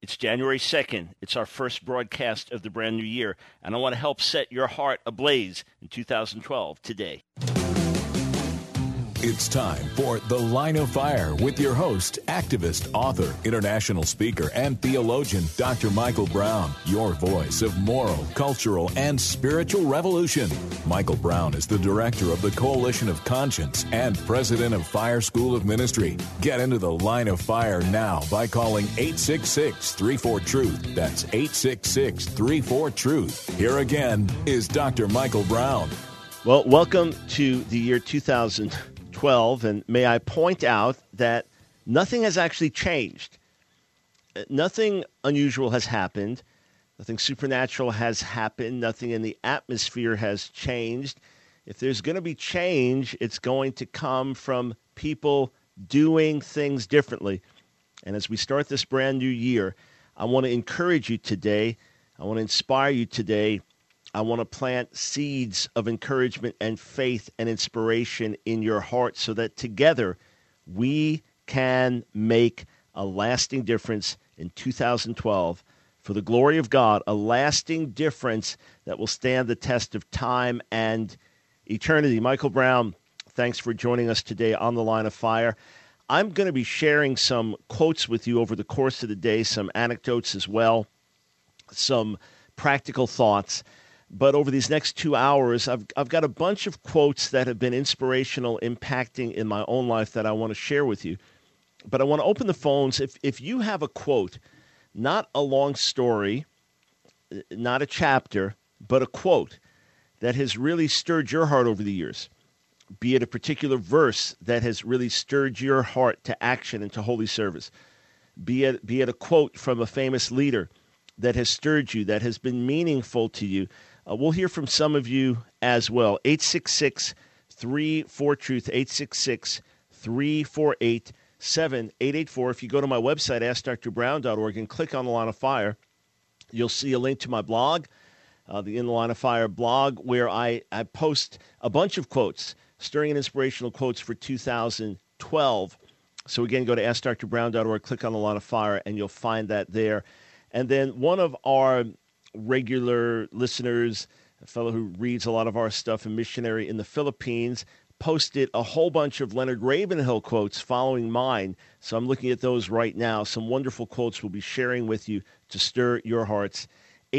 It's January 2nd. It's our first broadcast of the brand new year, and I want to help set your heart ablaze in 2012 today. It's time for The Line of Fire with your host, activist, author, international speaker, and theologian, Dr. Michael Brown, your voice of moral, cultural, and spiritual revolution. Michael Brown is the director of the Coalition of Conscience and president of Fire School of Ministry. Get into The Line of Fire now by calling 866-34-TRUTH. That's 866-34-TRUTH. Here again is Dr. Michael Brown. Well, welcome to the year 2012, and may I point out that nothing has actually changed. Nothing unusual has happened. Nothing supernatural has happened. Nothing in the atmosphere has changed. If there's going to be change, it's going to come from people doing things differently. And as we start this brand new year, I want to encourage you today. I want to inspire you today. I want to plant seeds of encouragement and faith and inspiration in your heart so that together we can make a lasting difference in 2012 for the glory of God, a lasting difference that will stand the test of time and eternity. Michael Brown, thanks for joining us today on The Line of Fire. I'm going to be sharing some quotes with you over the course of the day, some anecdotes as well, some practical thoughts. But over these next 2 hours, I've got a bunch of quotes that have been inspirational, impacting in my own life that I want to share with you. But I want to open the phones. If you have a quote, not a long story, not a chapter, but a quote that has really stirred your heart over the years, be it a particular verse that has really stirred your heart to action and to holy service, be it a quote from a famous leader that has stirred you, that has been meaningful to you, we'll hear from some of you as well. 866-34-TRUTH, 866-348-7884. If you go to my website, AskDrBrown.org, and click on The Line of Fire, you'll see a link to my blog, the In the Line of Fire blog, where I post a bunch of quotes, stirring and inspirational quotes for 2012. So again, go to AskDrBrown.org, click on The Line of Fire, and you'll find that there. And then one of our regular listeners, a fellow who reads a lot of our stuff, a missionary in the Philippines, posted a whole bunch of Leonard Ravenhill quotes following mine. So I'm looking at those right now. Some wonderful quotes we'll be sharing with you to stir your hearts.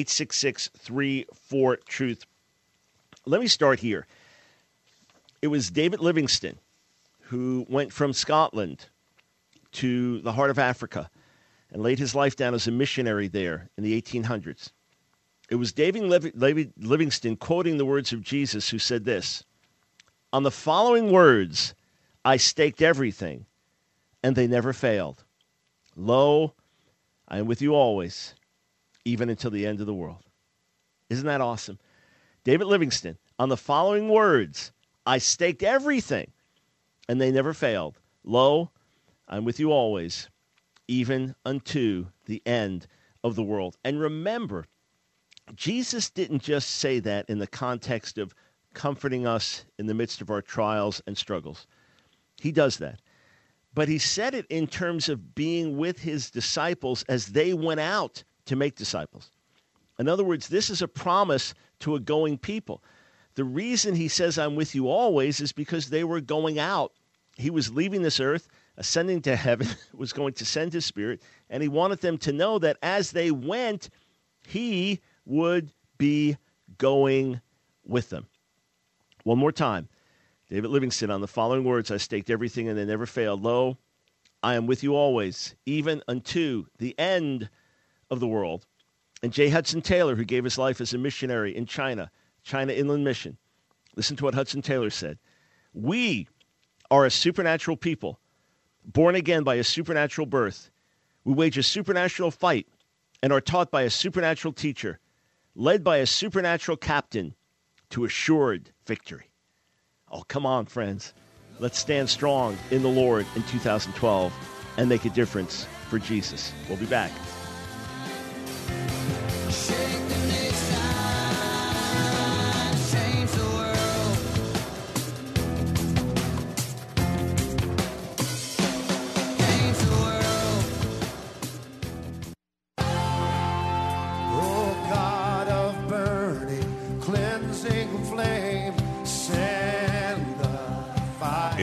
866-34-TRUTH. Let me start here. It was David Livingstone who went from Scotland to the heart of Africa and laid his life down as a missionary there in the 1800s. It was David Livingstone quoting the words of Jesus who said this: "On the following words I staked everything, and they never failed. Lo, I am with you always, even until the end of the world." Isn't that awesome? David Livingstone, on the following words I staked everything, and they never failed. Lo, I'm with you always, even unto the end of the world. And remember, Jesus didn't just say that in the context of comforting us in the midst of our trials and struggles. He does that. But he said it in terms of being with his disciples as they went out to make disciples. In other words, this is a promise to a going people. The reason he says, "I'm with you always," is because they were going out. He was leaving this earth, ascending to heaven, was going to send his Spirit, and he wanted them to know that as they went, he would be going with them. One more time. David Livingstone, on the following words I staked everything, and they never failed. Lo, I am with you always, even unto the end of the world. And J. Hudson Taylor, who gave his life as a missionary in China Inland Mission. Listen to what Hudson Taylor said. "We are a supernatural people, born again by a supernatural birth. We wage a supernatural fight and are taught by a supernatural teacher, led by a supernatural captain to assured victory." Oh, come on, friends. Let's stand strong in the Lord in 2012 and make a difference for Jesus. We'll be back.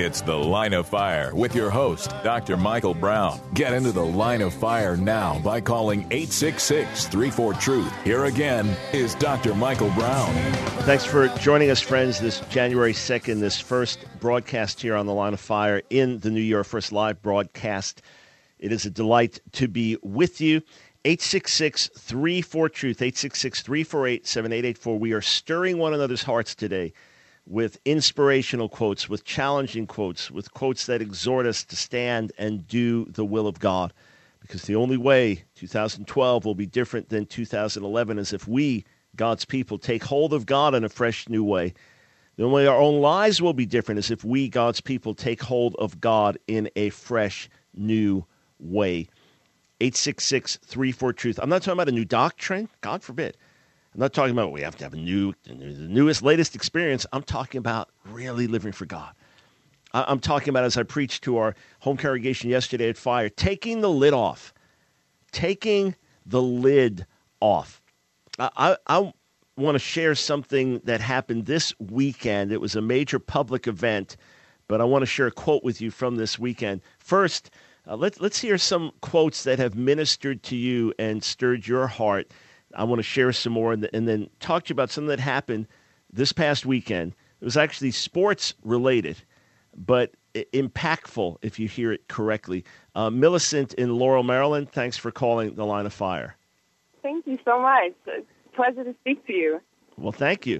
It's The Line of Fire with your host, Dr. Michael Brown. Get into the Line of Fire now by calling 866-34-TRUTH. Here again is Dr. Michael Brown. Thanks for joining us, friends, this January 2nd, this first broadcast here on The Line of Fire in the new year, first live broadcast. It is a delight to be with you. 866-34-TRUTH, 866-348-7884. We are stirring one another's hearts today with inspirational quotes, with challenging quotes, with quotes that exhort us to stand and do the will of God. Because the only way 2012 will be different than 2011 is if we, God's people, take hold of God in a fresh new way. The only way our own lives will be different is if we, God's people, take hold of God in a fresh new way. 866-34-TRUTH. I'm not talking about a new doctrine. God forbid. I'm not talking about we have to have the newest, latest experience. I'm talking about really living for God. I'm talking about, as I preached to our home congregation yesterday at Fire, taking the lid off. Taking the lid off. I want to share something that happened this weekend. It was a major public event, but I want to share a quote with you from this weekend. First, let's hear some quotes that have ministered to you and stirred your heart. I want to share some more and then talk to you about something that happened this past weekend. It was actually sports related, but impactful if you hear it correctly. Millicent in Laurel, Maryland, thanks for calling The Line of Fire. Thank you so much. It's a pleasure to speak to you. Well, thank you.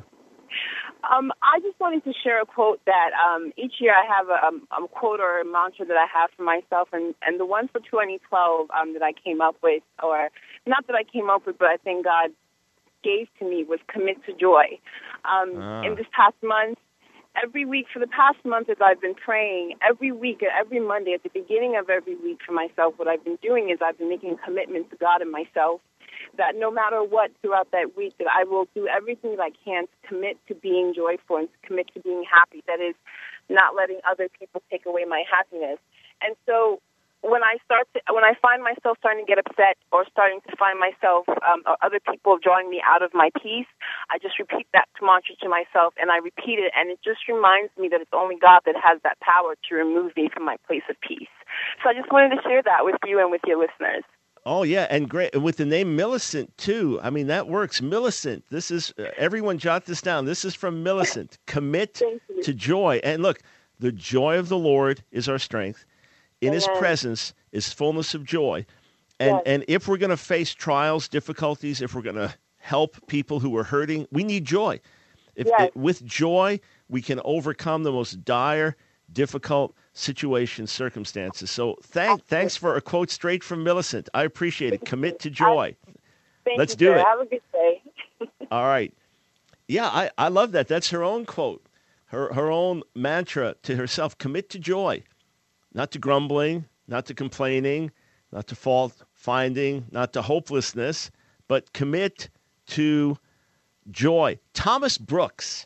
I just wanted to share a quote that each year I have a quote or a mantra that I have for myself, and the one for 2012 that I came up with, or not that I came up with, but I think God gave to me, was commit to joy. In this past month, every week for the past month as I've been praying, every week, every Monday, at the beginning of every week for myself, what I've been doing is I've been making a commitment to God and myself that no matter what throughout that week, that I will do everything that I can to commit to being joyful and to commit to being happy. That is, not letting other people take away my happiness. And so when I find myself starting to get upset or starting to find myself or other people drawing me out of my peace, I just repeat that mantra to myself, and I repeat it, and it just reminds me that it's only God that has that power to remove me from my place of peace. So I just wanted to share that with you and with your listeners. Oh, yeah, and great. And with the name Millicent, too. I mean, that works. Millicent. This is, everyone jot this down. This is from Millicent. Commit to joy. And look, the joy of the Lord is our strength. In His presence is fullness of joy. And if we're going to face trials, difficulties, if we're going to help people who are hurting, we need joy. With joy, we can overcome the most dire, difficult situations, circumstances. So thanks for a quote straight from Millicent. I appreciate it. Commit to joy. Let's do it. Have a good day. All right. Yeah, I love that. That's her own quote, her own mantra to herself. Commit to joy, not to grumbling, not to complaining, not to fault finding, not to hopelessness, but commit to joy. Thomas Brooks,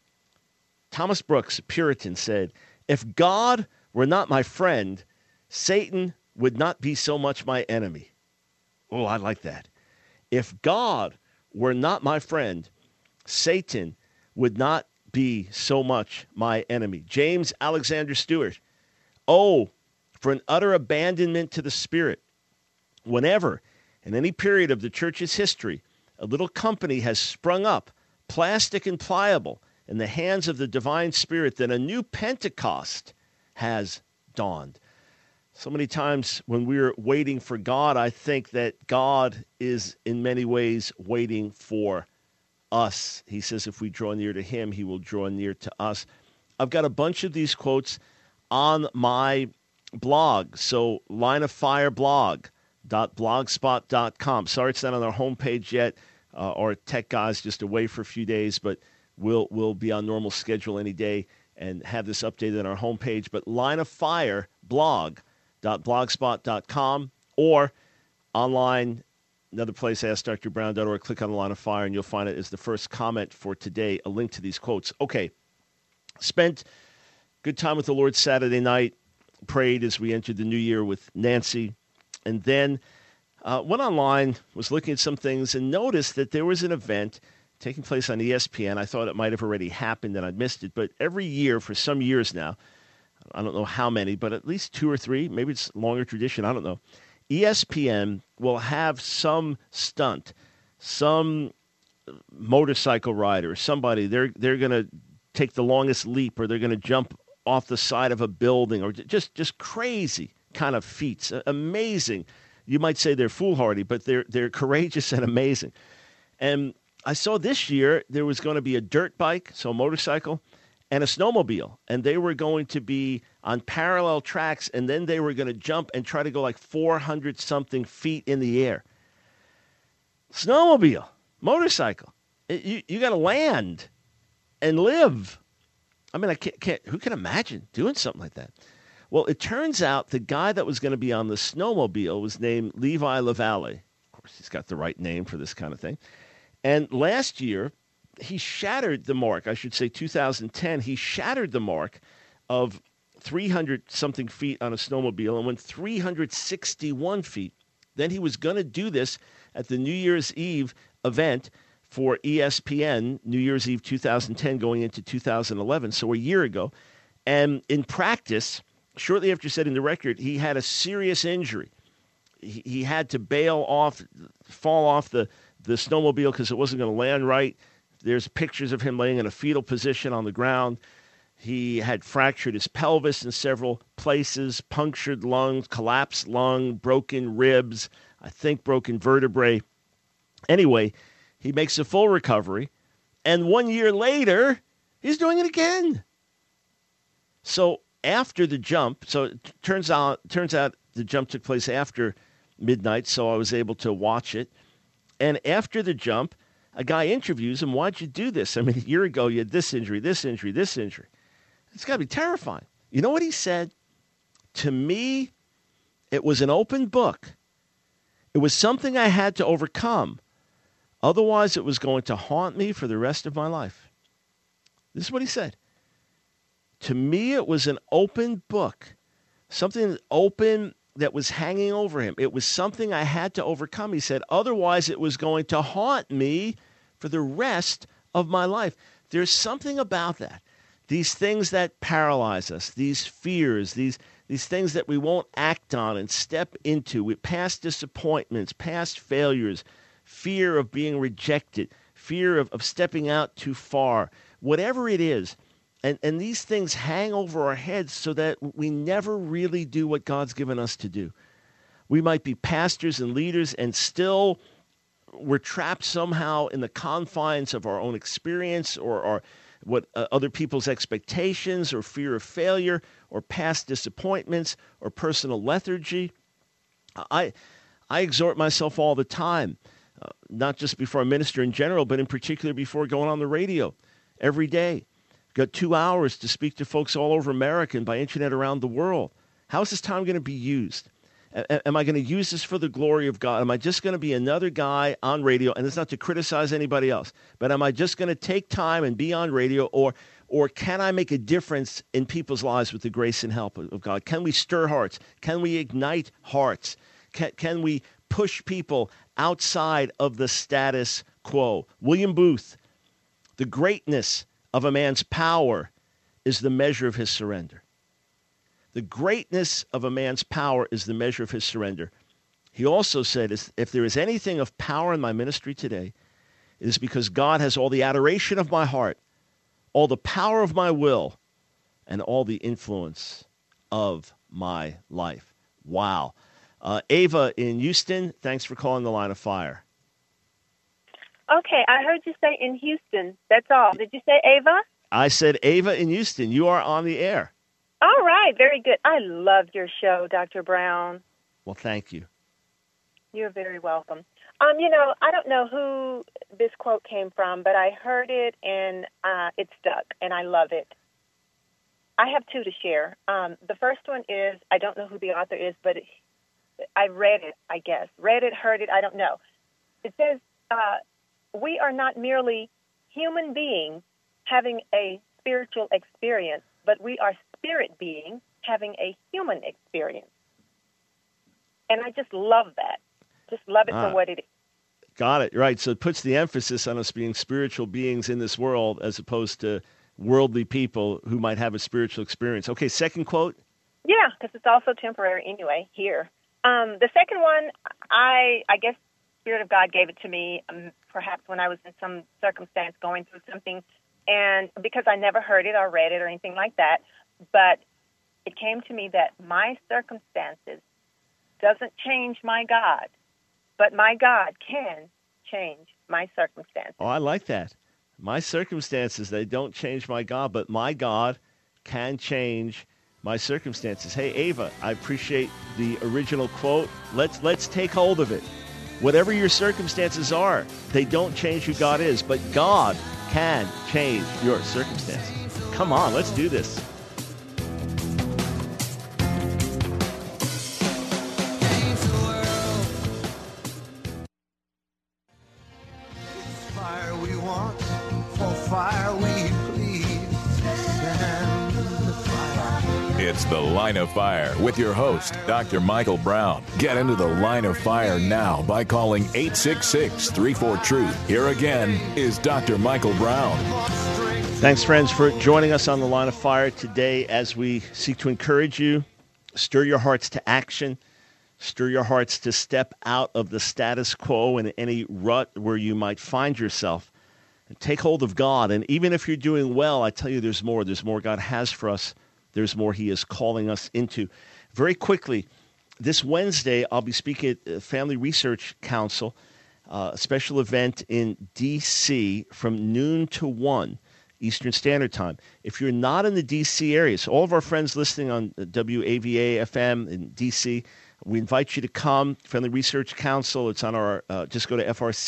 a Puritan, said, "If God were not my friend, Satan would not be so much my enemy." Oh, I like that. If God were not my friend, Satan would not be so much my enemy. James Alexander Stewart. Oh, for an utter abandonment to the Spirit. Whenever, in any period of the church's history, a little company has sprung up, plastic and pliable, in the hands of the divine Spirit, then a new Pentecost has dawned. So many times when we're waiting for God, I think that God is in many ways waiting for us. He says if we draw near to Him, He will draw near to us. I've got a bunch of these quotes on my blog. So lineoffireblog.blogspot.com. Sorry it's not on our homepage yet. Our tech guy's just away for a few days, but we'll be on normal schedule any day and have this updated on our homepage. But lineoffireblog.blogspot.com or online, another place, askdrbrown.org. Click on the Line of Fire, and you'll find it as the first comment for today, a link to these quotes. Okay, spent good time with the Lord Saturday night, prayed as we entered the new year with Nancy, and then went online, was looking at some things, and noticed that there was an event taking place on ESPN. I thought it might have already happened and I'd missed it, but every year for some years now, I don't know how many, but at least 2 or 3, maybe it's longer tradition, I don't know. ESPN will have some stunt, some motorcycle rider, somebody, they're going to take the longest leap, or they're going to jump off the side of a building, or just crazy kind of feats. Amazing. You might say they're foolhardy, but they're courageous and amazing. And I saw this year there was going to be a dirt bike, so a motorcycle, and a snowmobile, and they were going to be on parallel tracks, and then they were going to jump and try to go like 400-something feet in the air. Snowmobile, motorcycle, you got to land and live. I mean, I can't. Who can imagine doing something like that? Well, it turns out the guy that was going to be on the snowmobile was named Levi LaValle. Of course, he's got the right name for this kind of thing. And last year, he shattered the mark, I should say 2010, he shattered the mark of 300-something feet on a snowmobile and went 361 feet. Then he was going to do this at the New Year's Eve event for ESPN, New Year's Eve 2010 going into 2011, so a year ago. And in practice, shortly after setting the record, he had a serious injury. He had to fall off the snowmobile because it wasn't going to land right. There's pictures of him laying in a fetal position on the ground. He had fractured his pelvis in several places, punctured lungs, collapsed lung, broken ribs, I think broken vertebrae. Anyway, he makes a full recovery, and 1 year later, he's doing it again. So after the jump, so it turns out the jump took place after midnight, so I was able to watch it. And after the jump, a guy interviews him, why'd you do this? I mean, a year ago, you had this injury, this injury, this injury. It's got to be terrifying. You know what he said? To me, it was an open book. It was something I had to overcome. Otherwise, it was going to haunt me for the rest of my life. This is what he said. To me, it was an open book, something open that was hanging over him. It was something I had to overcome. He said, otherwise it was going to haunt me for the rest of my life. There's something about that. These things that paralyze us, these fears, these things that we won't act on and step into, with past disappointments, past failures, fear of being rejected, fear of stepping out too far, whatever it is. And these things hang over our heads so that we never really do what God's given us to do. We might be pastors and leaders, and still we're trapped somehow in the confines of our own experience, or what other people's expectations, or fear of failure, or past disappointments, or personal lethargy. I exhort myself all the time, not just before I minister in general, but in particular before going on the radio every day. Got 2 hours to speak to folks all over America and by internet around the world. How is this time going to be used? Am I going to use this for the glory of God? Am I just going to be another guy on radio? And it's not to criticize anybody else, but am I just going to take time and be on radio, or can I make a difference in people's lives with the grace and help of God? Can we stir hearts? Can we ignite hearts? Can we push people outside of the status quo? William Booth, the greatness of a man's power is the measure of his surrender. The greatness of a man's power is the measure of his surrender. He also said, if there is anything of power in my ministry today, it is because God has all the adoration of my heart, all the power of my will, and all the influence of my life. Wow. Ava in Houston, thanks for calling the Line of Fire. Okay, I heard you say in Houston. That's all. Did you say Ava? I said Ava in Houston. You are on the air. All right, very good. I loved your show, Dr. Brown. Well, thank you. You're very welcome. I don't know who this quote came from, but I heard it and it stuck, and I love it. I have 2 to share. The first one is, I don't know who the author is, but I read it, I guess. Read it, heard it, I don't know. It says, we are not merely human beings having a spiritual experience, but we are spirit beings having a human experience. And I just love that. Just love it for what it is. Got it. Right. So it puts the emphasis on us being spiritual beings in this world, as opposed to worldly people who might have a spiritual experience. Okay, second quote. Yeah, because it's also temporary anyway here. The second one, I guess Spirit of God gave it to me perhaps when I was in some circumstance going through something, and because I never heard it or read it or anything like that, but it came to me that my circumstances doesn't change my God, but my God can change my circumstances. Oh, I like that. My circumstances, they don't change my God, but my God can change my circumstances. Hey, Ava, I appreciate the original quote. Let's take hold of it. Whatever your circumstances are, they don't change who God is, but God can change your circumstances. Come on, let's do this. Fire we want, for fire we plead. Stand the fire. It's The Line of Fire with your host, Dr. Michael Brown. Get into the Line of Fire now by calling 866-34-TRUTH. Here again is Dr. Michael Brown. Thanks, friends, for joining us on The Line of Fire today as we seek to encourage you, stir your hearts to action, stir your hearts to step out of the status quo and any rut where you might find yourself, and take hold of God. And even if you're doing well, I tell you there's more. There's more God has for us. There's more He is calling us into. Very quickly, this Wednesday, I'll be speaking at Family Research Council, a special event in D.C. from noon to 1 Eastern Standard Time. If you're not in the D.C. area, so all of our friends listening on WAVA FM in D.C., we invite you to come. Family Research Council, it's on our, just go to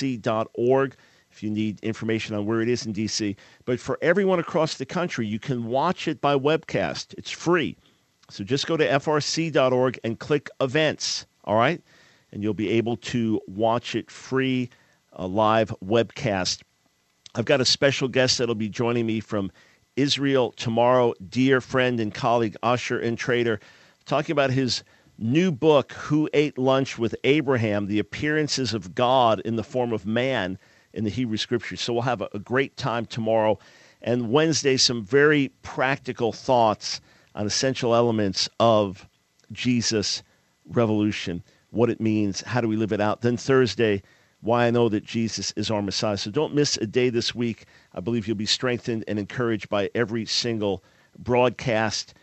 frc.org if you need information on where it is in D.C. But for everyone across the country, you can watch it by webcast. It's free. So just go to frc.org and click events, all right? And you'll be able to watch it free, a live webcast. I've got a special guest that'll be joining me from Israel tomorrow, dear friend and colleague, usher and trader, talking about his new book, Who Ate Lunch with Abraham, The Appearances of God in the Form of Man in the Hebrew Scriptures. So we'll have a great time tomorrow. And Wednesday, some very practical thoughts on essential elements of Jesus' revolution, what it means, how do we live it out. Then Thursday, why I know that Jesus is our Messiah. So don't miss a day this week. I believe you'll be strengthened and encouraged by every single broadcast.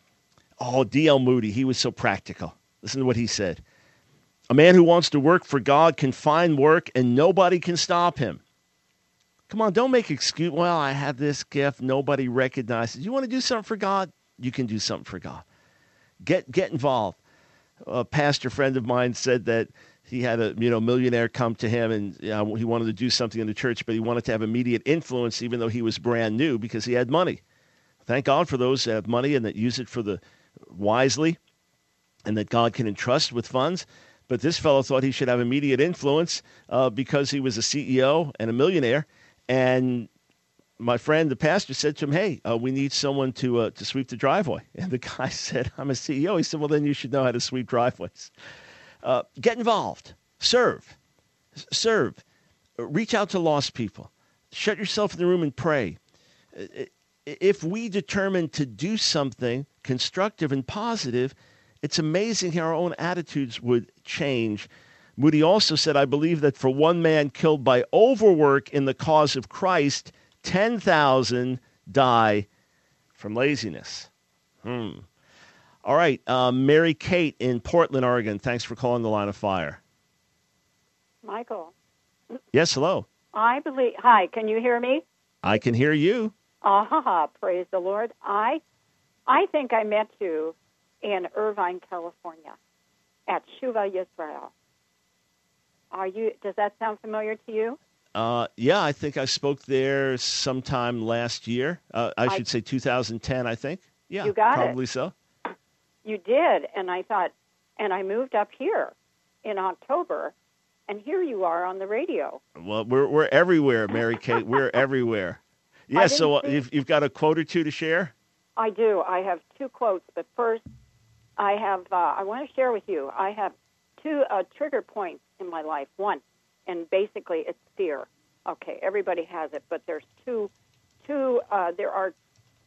Oh, D.L. Moody, he was so practical. Listen to what he said. A man who wants to work for God can find work and nobody can stop him. Come on, don't make excuse. Well, I have this gift. Nobody recognizes. You want to do something for God? You can do something for God. Get involved. A pastor friend of mine said that he had a millionaire come to him and he wanted to do something in the church, but he wanted to have immediate influence even though he was brand new because he had money. Thank God for those that have money and that use it for the wisely and that God can entrust with funds. But this fellow thought he should have immediate influence because he was a CEO and a millionaire. And my friend, the pastor, said to him, hey, we need someone to sweep the driveway. And the guy said, I'm a CEO. He said, well, then you should know how to sweep driveways. Get involved. Serve. Reach out to lost people. Shut yourself in the room and pray. If we determine to do something constructive and positive, it's amazing how our own attitudes would change. Moody also said, I believe that for one man killed by overwork in the cause of Christ, 10,000 die from laziness. All right, Mary Kate in Portland, Oregon. Thanks for calling the Line of Fire. Michael. Yes, hello. Hi, can you hear me? I can hear you. Praise the Lord. I think I met you in Irvine, California, at Shuva Yisrael. Does that sound familiar to you? Yeah, I think I spoke there sometime last year. I should say 2010, I think. Yeah, you got probably it. So. You did, and I thought, and I moved up here in October, and here you are on the radio. Well, we're everywhere, Mary Kate. We're everywhere. Yeah, so you've got a quote or two to share? I do. I have two quotes, but first, I want to share with you. I have two trigger points in my life. One, and basically it's fear. Okay, everybody has it, but there's there are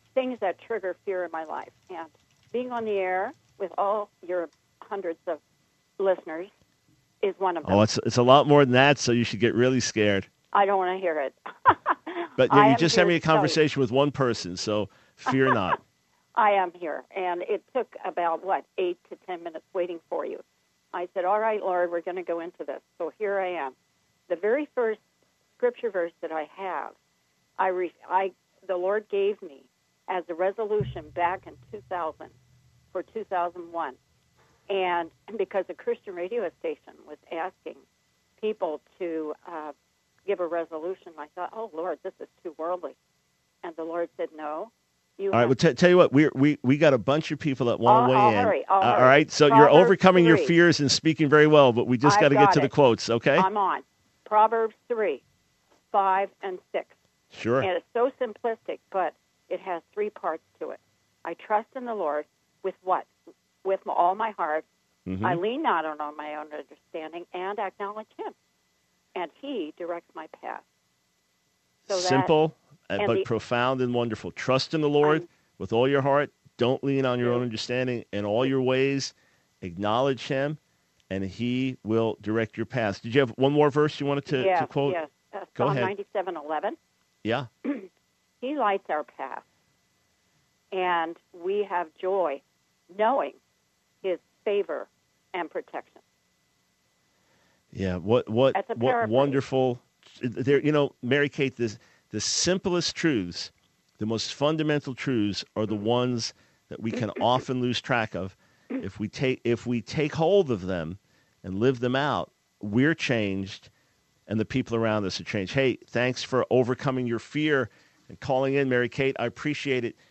things that trigger fear in my life. And being on the air with all your hundreds of listeners is one of them. Oh, it's a lot more than that, so you should get really scared. I don't want to hear it. But you're just having a conversation with one person, so fear not. I am here, and it took about, 8 to 10 minutes waiting for you. I said, all right, Lord, we're going to go into this. So here I am. The very first scripture verse that I have, the Lord gave me as a resolution back in 2000 for 2001. And because a Christian radio station was asking people to give a resolution, I thought, oh, Lord, this is too worldly. And the Lord said, no. All right, well, tell you what, we got a bunch of people that want to weigh in. Hurry. All right, so Proverbs you're overcoming 3. your fears and speaking very well, but we just got to get to the quotes, okay? I'm on. Proverbs 3, 5, and 6. Sure. And it's so simplistic, but it has 3 parts to it. I trust in the Lord with what? With all my heart. Mm-hmm. I lean not on my own understanding, and acknowledge Him. And He directs my path. So simple, but profound and wonderful. Trust in the Lord with all your heart. Don't lean on your own understanding. In all your ways, acknowledge Him, and He will direct your path. Did you have one more verse you wanted to quote? Yes. Go Psalm ahead. 97:11. Yeah. He lights our path, and we have joy knowing His favor and protection. Yeah, what wonderful. There, Mary Kate, the simplest truths, the most fundamental truths are the ones that we can often lose track of. If we take hold of them and live them out, we're changed, and the people around us are changed. Hey, thanks for overcoming your fear and calling in, Mary Kate. I appreciate it.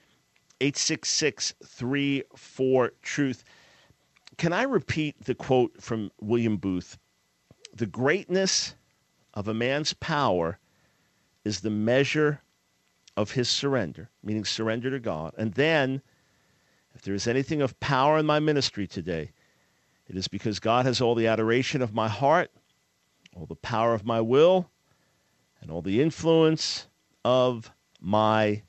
866-34-TRUTH. Can I repeat the quote from William Booth? The greatness of a man's power is the measure of his surrender, meaning surrender to God. And then, if there is anything of power in my ministry today, it is because God has all the adoration of my heart, all the power of my will, and all the influence of my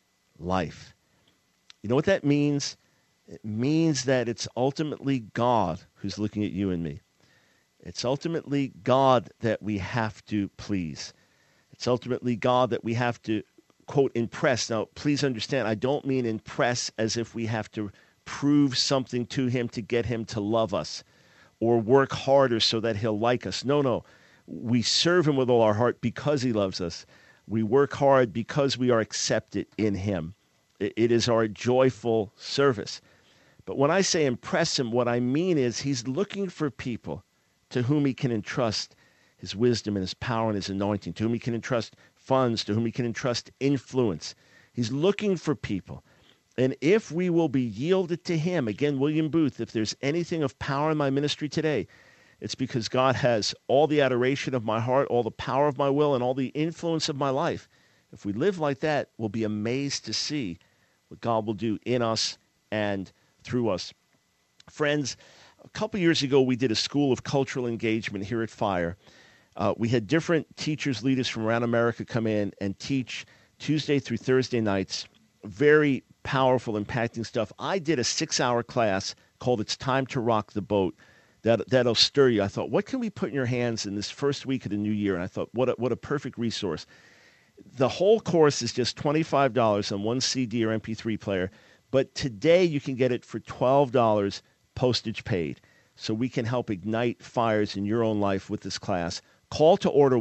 life. You know what that means? It means that it's ultimately God who's looking at you and me. It's ultimately God that we have to please. It's ultimately God that we have to, quote, impress. Now, please understand, I don't mean impress as if we have to prove something to Him to get Him to love us or work harder so that He'll like us. No. We serve Him with all our heart because He loves us. We work hard because we are accepted in Him. It is our joyful service. But when I say impress Him, what I mean is He's looking for people to whom He can entrust His wisdom and His power and His anointing, to whom He can entrust funds, to whom He can entrust influence. He's looking for people. And if we will be yielded to Him, again, William Booth, if there's anything of power in my ministry today, it's because God has all the adoration of my heart, all the power of my will, and all the influence of my life. If we live like that, we'll be amazed to see what God will do in us and through us. Friends, a couple years ago, we did a school of cultural engagement here at Fire. We had different teachers, leaders from around America come in and teach Tuesday through Thursday nights. Very powerful, impacting stuff. I did a 6-hour class called It's Time to Rock the Boat. That'll stir you. I thought, what can we put in your hands in this first week of the new year? And I thought, what a perfect resource. The whole course is just $25 on one CD or MP3 player. But today you can get it for $12 postage paid. So we can help ignite fires in your own life with this class. Call to order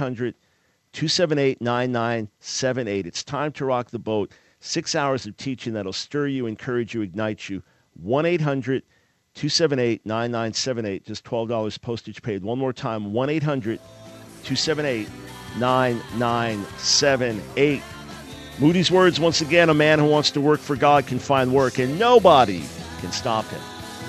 1-800-278-9978. It's Time to Rock the Boat. 6 hours of teaching that'll stir you, encourage you, ignite you. 1-800-278-9978. Just $12 postage paid. One more time, 1-800-278-9978. Moody's words, once again, a man who wants to work for God can find work, and nobody can stop him.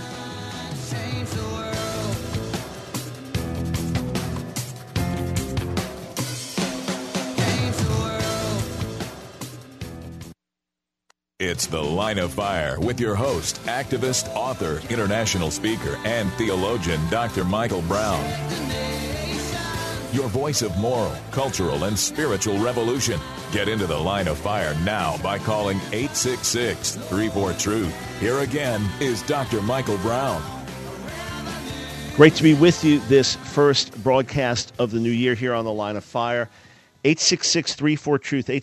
It's The Line of Fire with your host, activist, author, international speaker, and theologian, Dr. Michael Brown. Your voice of moral, cultural, and spiritual revolution. Get into the line of fire now by calling 866-34-TRUTH. Here again is Dr. Michael Brown. Great to be with you this first broadcast of the new year here on the Line of Fire. 866-34-TRUTH,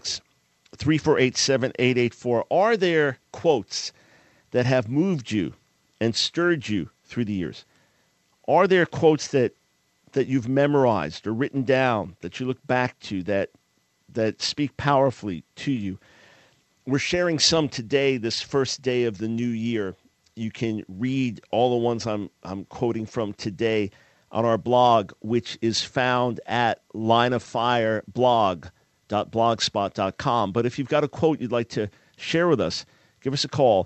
866-348-7884. Are there quotes that have moved you and stirred you through the years? Are there quotes that you've memorized or written down that you look back to that speak powerfully to you? We're sharing some today, this first day of the new year. You can read all the ones I'm quoting from today on our blog, which is found at lineoffireblog.blogspot.com. But if you've got a quote you'd like to share with us, give us a call,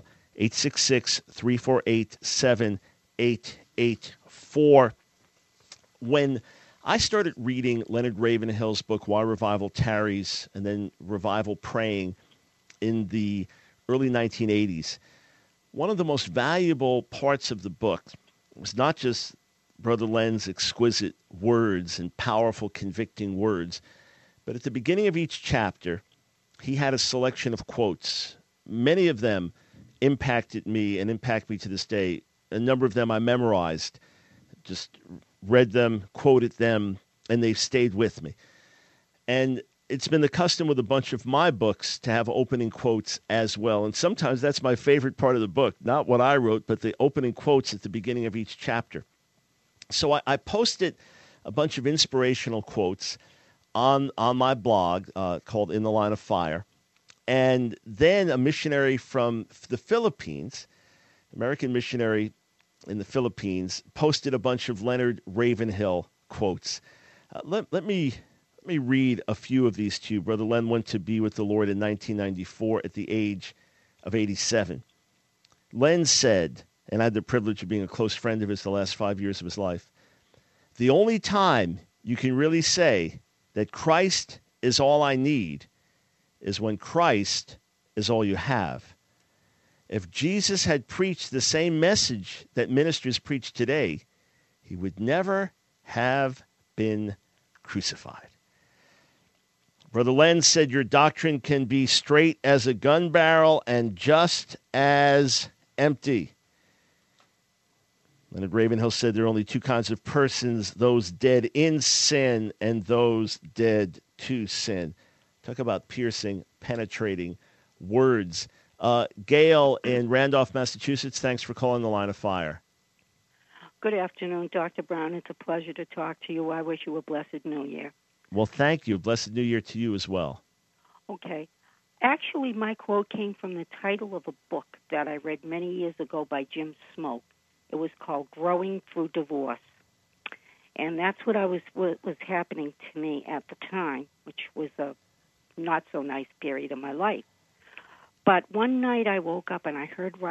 866-348-7884. When I started reading Leonard Ravenhill's book, Why Revival Tarries, and then Revival Praying in the early 1980s, one of the most valuable parts of the book was not just Brother Len's exquisite words and powerful, convicting words, but at the beginning of each chapter, he had a selection of quotes. Many of them impacted me and impact me to this day. A number of them I memorized, just read them, quoted them, and they've stayed with me. And it's been the custom with a bunch of my books to have opening quotes as well. And sometimes that's my favorite part of the book, not what I wrote, but the opening quotes at the beginning of each chapter. So I posted a bunch of inspirational quotes on my blog called In the Line of Fire. And then a missionary from the Philippines, American missionary in the Philippines, posted a bunch of Leonard Ravenhill quotes. Let me read a few of these to you. Brother Len went to be with the Lord in 1994 at the age of 87. Len said, and I had the privilege of being a close friend of his the last 5 years of his life, "The only time you can really say that Christ is all I need is when Christ is all you have. If Jesus had preached the same message that ministers preach today, he would never have been crucified." Brother Len said, "Your doctrine can be straight as a gun barrel and just as empty." Leonard Ravenhill said there are only two kinds of persons, those dead in sin and those dead to sin. Talk about piercing, penetrating words. Gail in Randolph, Massachusetts, thanks for calling the Line of Fire. Good afternoon, Dr. Brown. It's a pleasure to talk to you. I wish you a blessed New Year. Well, thank you. Blessed New Year to you as well. Okay. Actually, my quote came from the title of a book that I read many years ago by Jim Smoke. It was called Growing Through Divorce. And that's what was happening to me at the time, which was a not-so-nice period of my life. But one night I woke up and I heard a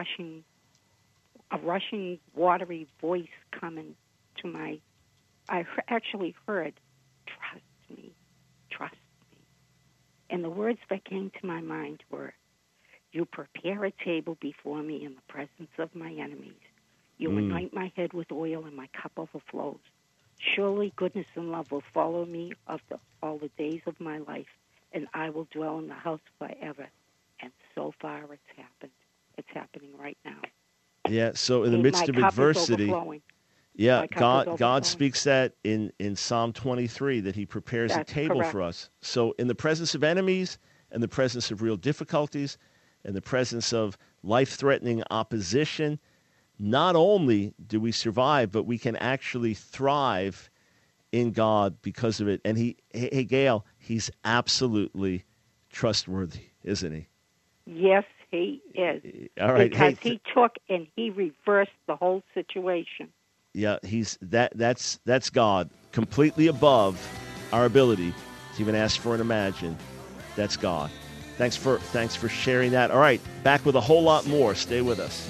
rushing, watery voice coming to my... I actually heard, "Trust me, trust me." And the words that came to my mind were, "You prepare a table before me in the presence of my enemies. You anoint my head with oil and my cup overflows. Surely goodness and love will follow me all the days of my life, and I will dwell in the house forever." And so far it's happened. It's happening right now. Yeah, so in the midst of adversity, yeah, God speaks that in Psalm 23, that he prepares a table for us. So in the presence of enemies, in the presence of real difficulties, in the presence of life-threatening opposition, not only do we survive, but we can actually thrive in God because of it. And hey, Gail, he's absolutely trustworthy, isn't he? Yes, he is. All right. Because he took and he reversed the whole situation. Yeah, that's God, completely above our ability to even ask for and imagine. That's God. Thanks for sharing that. All right, back with a whole lot more. Stay with us.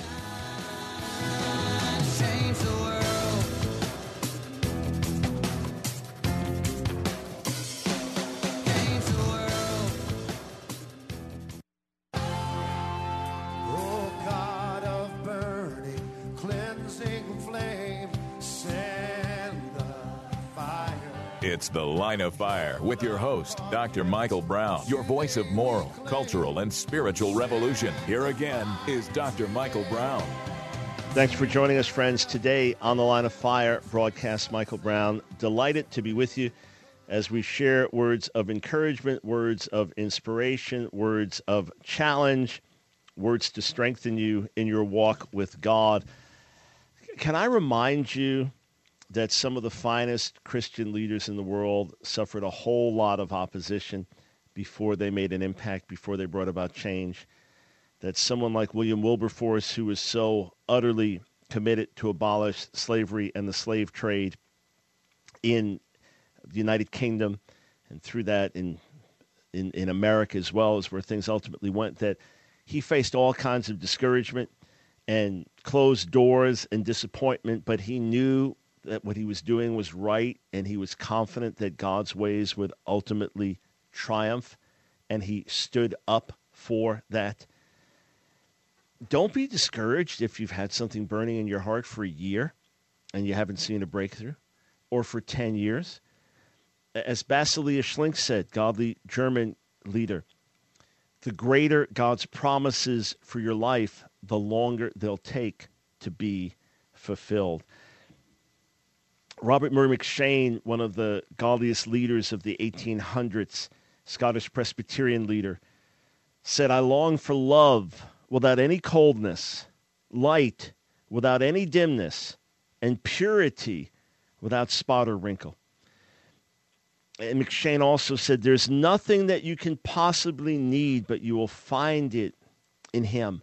It's The Line of Fire with your host, Dr. Michael Brown, your voice of moral, cultural, and spiritual revolution. Here again is Dr. Michael Brown. Thanks for joining us, friends. Today on The Line of Fire broadcast, Michael Brown. Delighted to be with you as we share words of encouragement, words of inspiration, words of challenge, words to strengthen you in your walk with God. Can I remind you that some of the finest Christian leaders in the world suffered a whole lot of opposition before they made an impact, before they brought about change? That someone like William Wilberforce, who was so utterly committed to abolish slavery and the slave trade in the United Kingdom, and through that in America as well, as where things ultimately went, that he faced all kinds of discouragement and closed doors and disappointment, but he knew that what he was doing was right, and he was confident that God's ways would ultimately triumph, and he stood up for that. Don't be discouraged if you've had something burning in your heart for a year and you haven't seen a breakthrough, or for 10 years. As Basilia Schlink said, godly German leader, the greater God's promises for your life, the longer they'll take to be fulfilled. Robert Murray McCheyne, one of the godliest leaders of the 1800s, Scottish Presbyterian leader, said, "I long for love without any coldness, light without any dimness, and purity without spot or wrinkle." And McCheyne also said, "There's nothing that you can possibly need, but you will find it in him."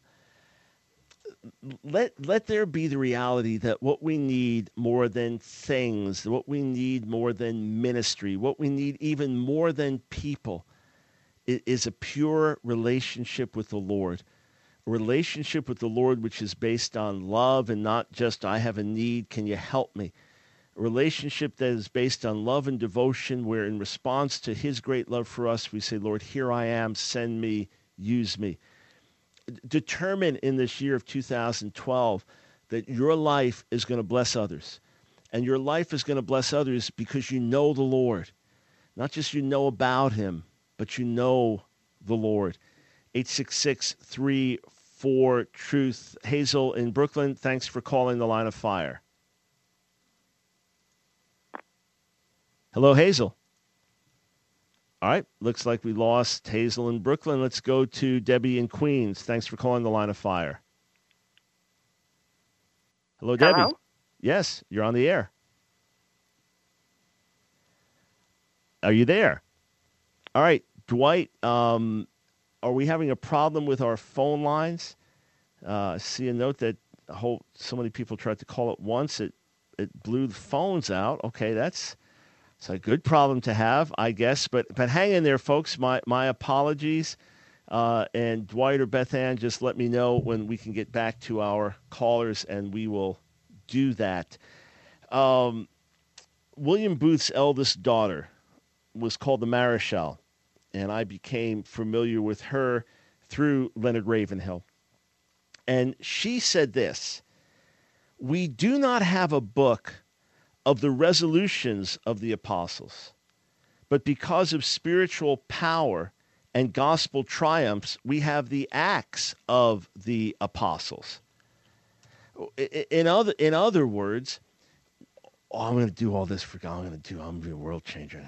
Let there be the reality that what we need more than things, what we need more than ministry, what we need even more than people is a pure relationship with the Lord. A relationship with the Lord which is based on love and not just, "I have a need, can you help me?" A relationship that is based on love and devotion, where in response to his great love for us, we say, "Lord, here I am, send me, use me." Determine in this year of 2012 that your life is going to bless others. And your life is going to bless others because you know the Lord. Not just you know about him, but you know the Lord. 866-34-TRUTH. Hazel in Brooklyn, thanks for calling The Line of Fire. Hello, Hazel. All right, looks like we lost Hazel in Brooklyn. Let's go to Debbie in Queens. Thanks for calling The Line of Fire. Hello, Debbie. Hello? Yes, you're on the air. Are you there? All right, Dwight, are we having a problem with our phone lines? I see a note that so many people tried to call at once. It blew the phones out. Okay, it's a good problem to have, I guess. But hang in there, folks. My apologies. And Dwight or Beth Ann, just let me know when we can get back to our callers, and we will do that. William Booth's eldest daughter was called the Marischal, and I became familiar with her through Leonard Ravenhill. And she said this: "We do not have a book of the resolutions of the apostles, but because of spiritual power and gospel triumphs, we have the acts of the apostles." In other words, I'm going to do all this for God. I'm going to be a world changer.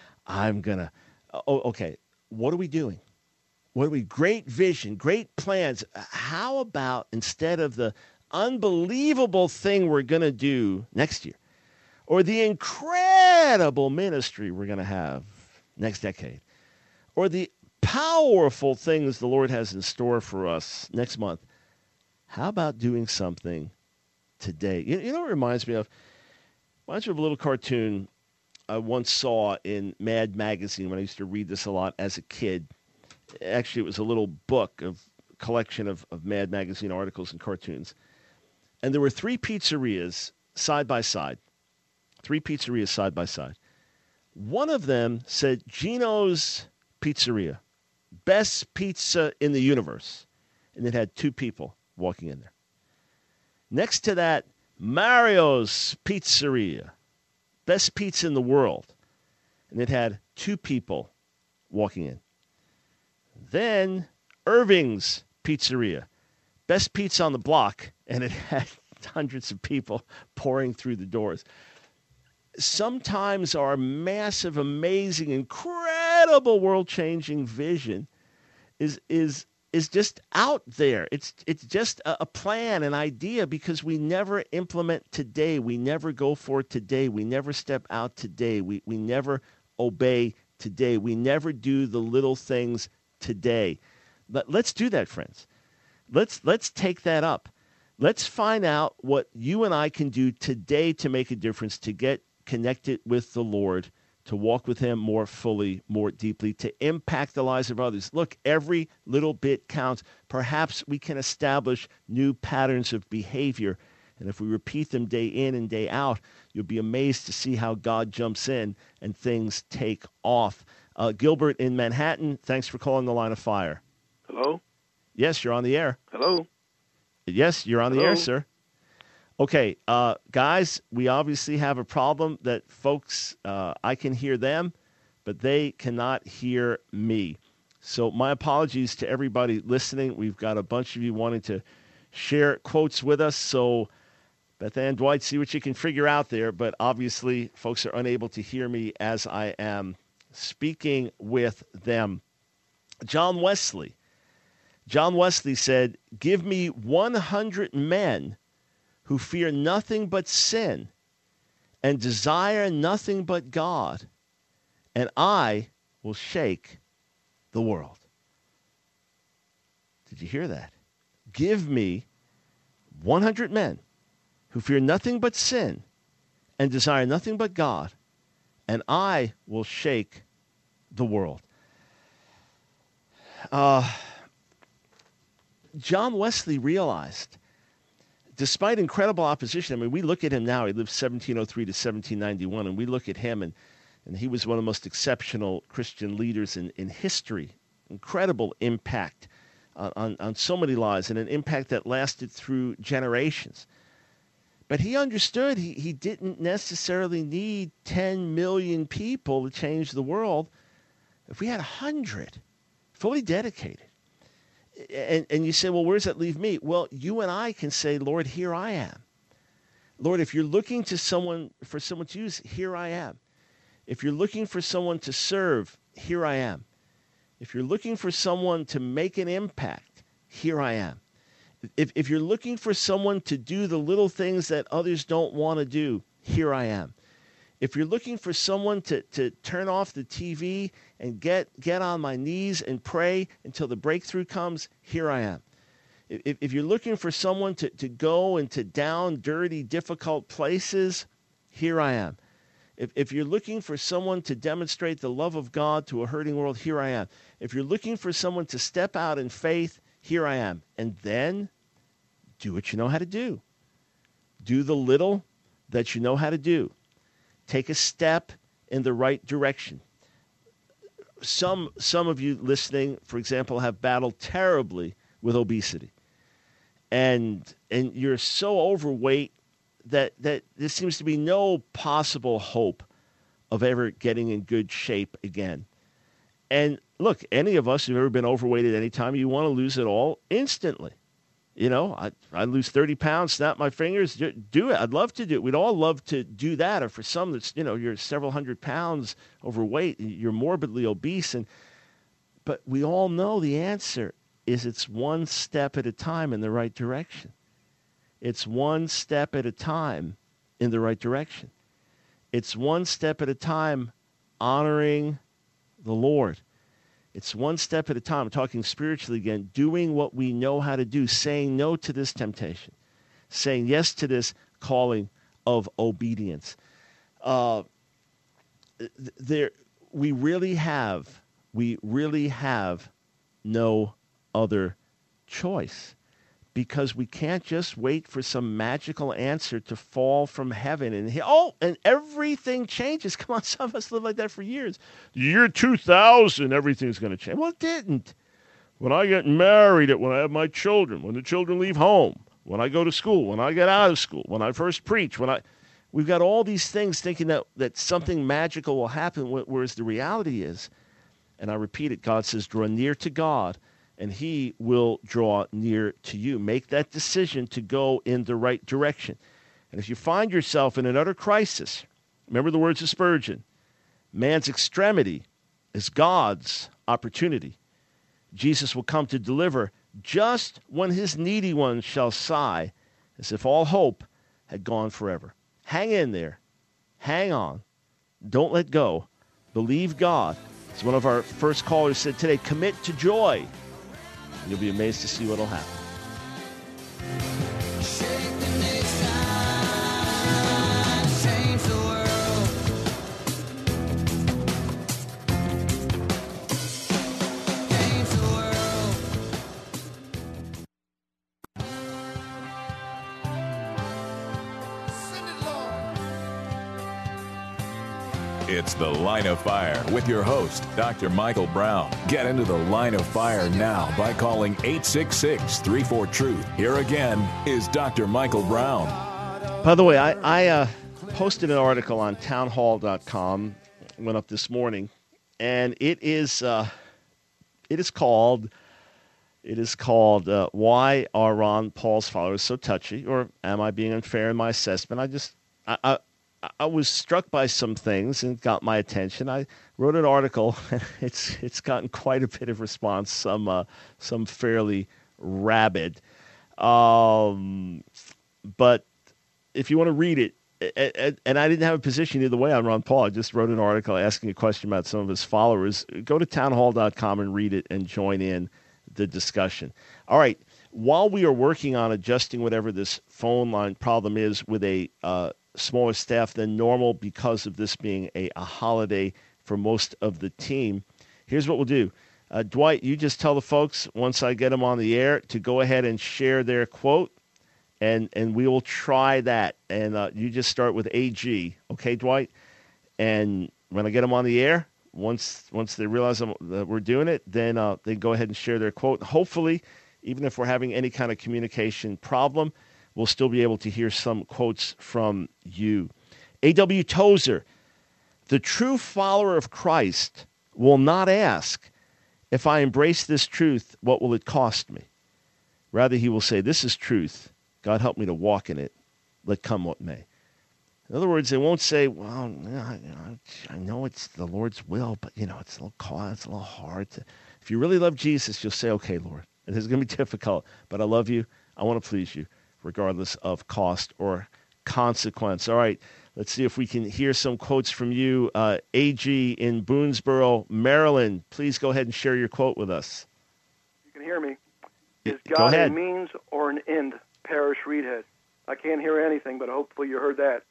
Okay, what are we doing? Great vision, great plans. How about instead of the unbelievable thing we're going to do next year, or the incredible ministry we're going to have next decade, or the powerful things the Lord has in store for us next month, how about doing something today? You know what it reminds me of? Reminds me of a little cartoon I once saw in Mad Magazine when I used to read this a lot as a kid. Actually, it was a little book of collection of Mad Magazine articles and cartoons. And there were three pizzerias side by side. One of them said, "Gino's Pizzeria, best pizza in the universe." And it had two people walking in there. Next to that, "Mario's Pizzeria, best pizza in the world." and it had 2 people walking in. Then Irving's Pizzeria, best pizza on the block, and it had hundreds of people pouring through the doors. Sometimes our massive, amazing, incredible, world-changing vision is just out there. It's just a plan, an idea, because we never implement today. We never go for it today. We never step out today. We never obey today. We never do the little things today. Let's do that, friends. Let's take that up. Let's find out what you and I can do today to make a difference, to get connected with the Lord, to walk with him more fully, more deeply, to impact the lives of others. Look, every little bit counts. Perhaps we can establish new patterns of behavior, and if we repeat them day in and day out, you'll be amazed to see how God jumps in and things take off. Gilbert in Manhattan, thanks for calling the Line of Fire. Hello? Yes, you're on the air. Hello? Yes, you're on the air, sir. Okay, guys, we obviously have a problem that folks, I can hear them, but they cannot hear me. So my apologies to everybody listening. We've got a bunch of you wanting to share quotes with us. So Beth Ann, Dwight, see what you can figure out there. But obviously, folks are unable to hear me as I am speaking with them. John Wesley said, "Give me 100 men who fear nothing but sin and desire nothing but God, and I will shake the world." Did you hear that? Give me 100 men who fear nothing but sin and desire nothing but God, and I will shake the world. John Wesley realized, despite incredible opposition, I mean, we look at him now, he lived 1703 to 1791, and we look at him, and he was one of the most exceptional Christian leaders in history. Incredible impact on so many lives, and an impact that lasted through generations. But he understood he didn't necessarily need 10 million people to change the world. If we had 100 fully dedicated, and you say, well, where does that leave me? Well, you and I can say, Lord, here I am. Lord, if you're looking for someone to use, here I am. If you're looking for someone to serve, here I am. If you're looking for someone to make an impact, here I am. If you're looking for someone to do the little things that others don't want to do, here I am. If you're looking for someone to turn off the TV and get on my knees and pray until the breakthrough comes, here I am. If you're looking for someone to go into down, dirty, difficult places, here I am. If you're looking for someone to demonstrate the love of God to a hurting world, here I am. If you're looking for someone to step out in faith, here I am. And then do what you know how to do. Do the little that you know how to do. Take a step in the right direction. Some of you listening, for example, have battled terribly with obesity. And you're so overweight that there seems to be no possible hope of ever getting in good shape again. And look, any of us who've ever been overweight at any time, you want to lose it all instantly. You know, I lose 30 pounds, snap my fingers, do it. I'd love to do it. We'd all love to do that. Or for some that's, you're several hundred pounds overweight, you're morbidly obese. But we all know the answer is it's one step at a time in the right direction. It's one step at a time in the right direction. It's one step at a time honoring the Lord. It's one step at a time. I'm talking spiritually again, doing what we know how to do, saying no to this temptation, saying yes to this calling of obedience. We really have no other choice, because we can't just wait for some magical answer to fall from heaven and everything changes. Come on, some of us live like that for years. The year 2000, everything's going to change. Well, it didn't. When I get married, when I have my children, when the children leave home, when I go to school, when I get out of school, when I first preach, We've got all these things thinking that something magical will happen, whereas the reality is, and I repeat it, God says, draw near to God, and he will draw near to you. Make that decision to go in the right direction. And if you find yourself in an utter crisis, remember the words of Spurgeon, man's extremity is God's opportunity. Jesus will come to deliver just when his needy ones shall sigh, as if all hope had gone forever. Hang in there. Hang on. Don't let go. Believe God. As one of our first callers said today, commit to joy. And you'll be amazed to see what will happen. Shake the nation, change the world. Change the world. Send it, Lord. It's The Line of Fire with your host, Dr. Michael Brown. Get into the Line of Fire now by calling 866-34-TRUTH. Here again is Dr. Michael Brown. By the way, I posted an article on townhall.com, went up this morning, and it is called Why Are Ron Paul's Followers So Touchy? Or Am I Being Unfair in My Assessment? I was struck by some things and got my attention. I wrote an article. It's gotten quite a bit of response, some fairly rabid. But if you want to read it, and I didn't have a position either way on Ron Paul. I just wrote an article asking a question about some of his followers. Go to townhall.com and read it and join in the discussion. All right. While we are working on adjusting whatever this phone line problem is with a smaller staff than normal because of this being a holiday for most of the team, here's what we'll do. Dwight, you just tell the folks, once I get them on the air, to go ahead and share their quote, and we will try that. And you just start with AG, okay, Dwight? And when I get them on the air, once they realize that we're doing it, then they go ahead and share their quote. Hopefully, even if we're having any kind of communication problem, we'll still be able to hear some quotes from you. A.W. Tozer, the true follower of Christ will not ask, if I embrace this truth, what will it cost me? Rather, he will say, this is truth. God help me to walk in it. Let come what may. In other words, they won't say, well, I know it's the Lord's will, but, it's a little hard. If you really love Jesus, you'll say, okay, Lord, it is going to be difficult, but I love you. I want to please you, regardless of cost or consequence. All right, let's see if we can hear some quotes from you. AG in Boonesboro, Maryland, please go ahead and share your quote with us. You can hear me. Is Go God a ahead. means or an end? Parish Reedhead. I can't hear anything, but hopefully you heard that.